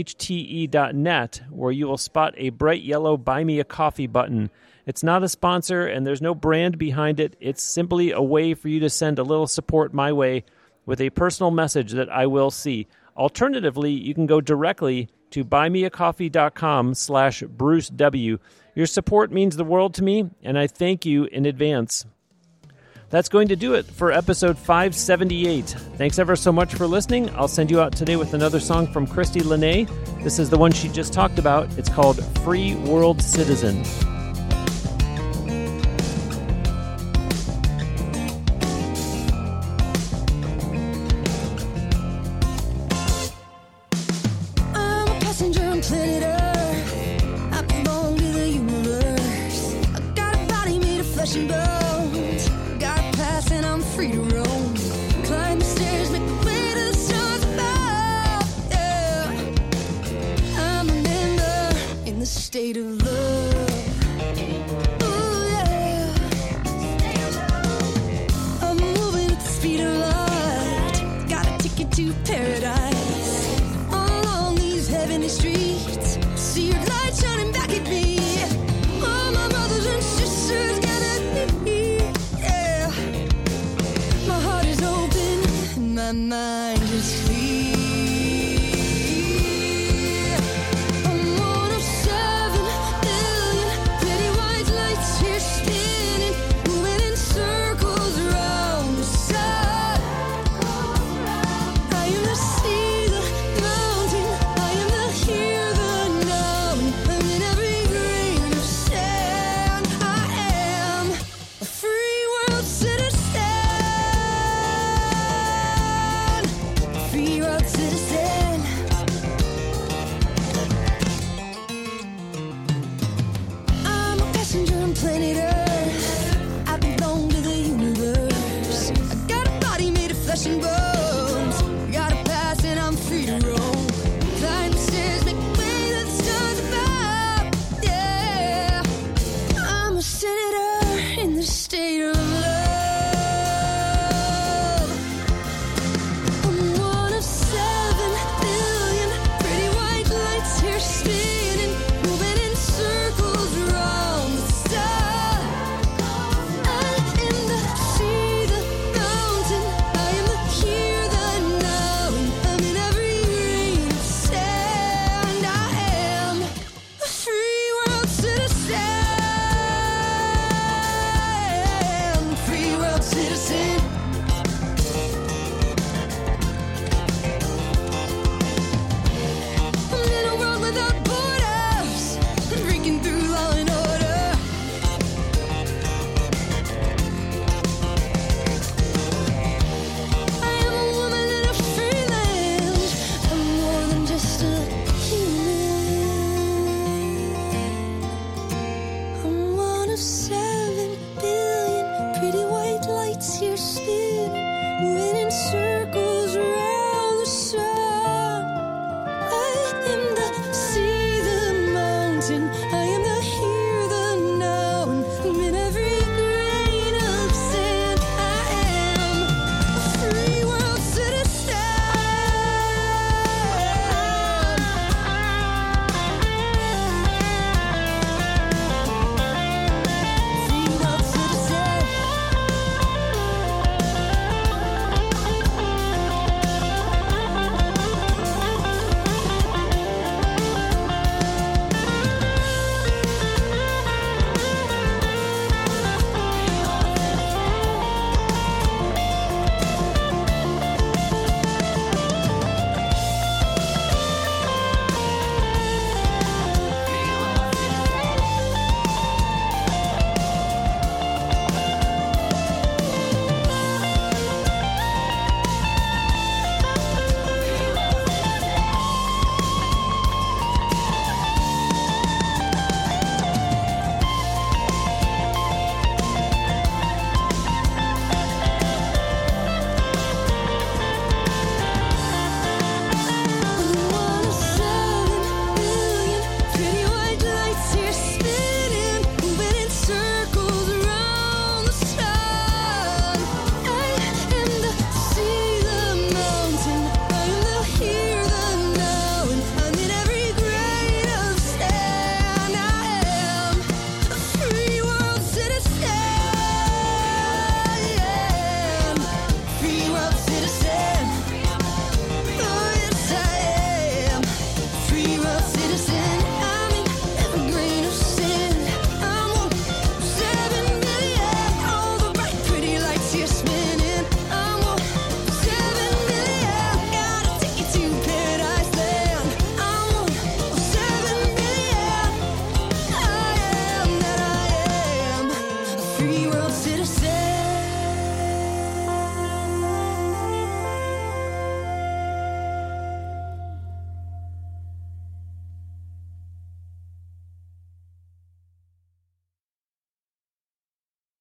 nhte.net, where you will spot a bright yellow Buy Me a Coffee button. It's not a sponsor, and there's no brand behind it. It's simply a way for you to send a little support my way with a personal message that I will see. Alternatively, you can go directly to buymeacoffee.com/Bruce W. Your support means the world to me, and I thank you in advance. That's going to do it for episode 578. Thanks ever so much for listening. I'll send you out today with another song from Christy Lené. This is the one she just talked about. It's called Free World Citizen. Flesh and blood.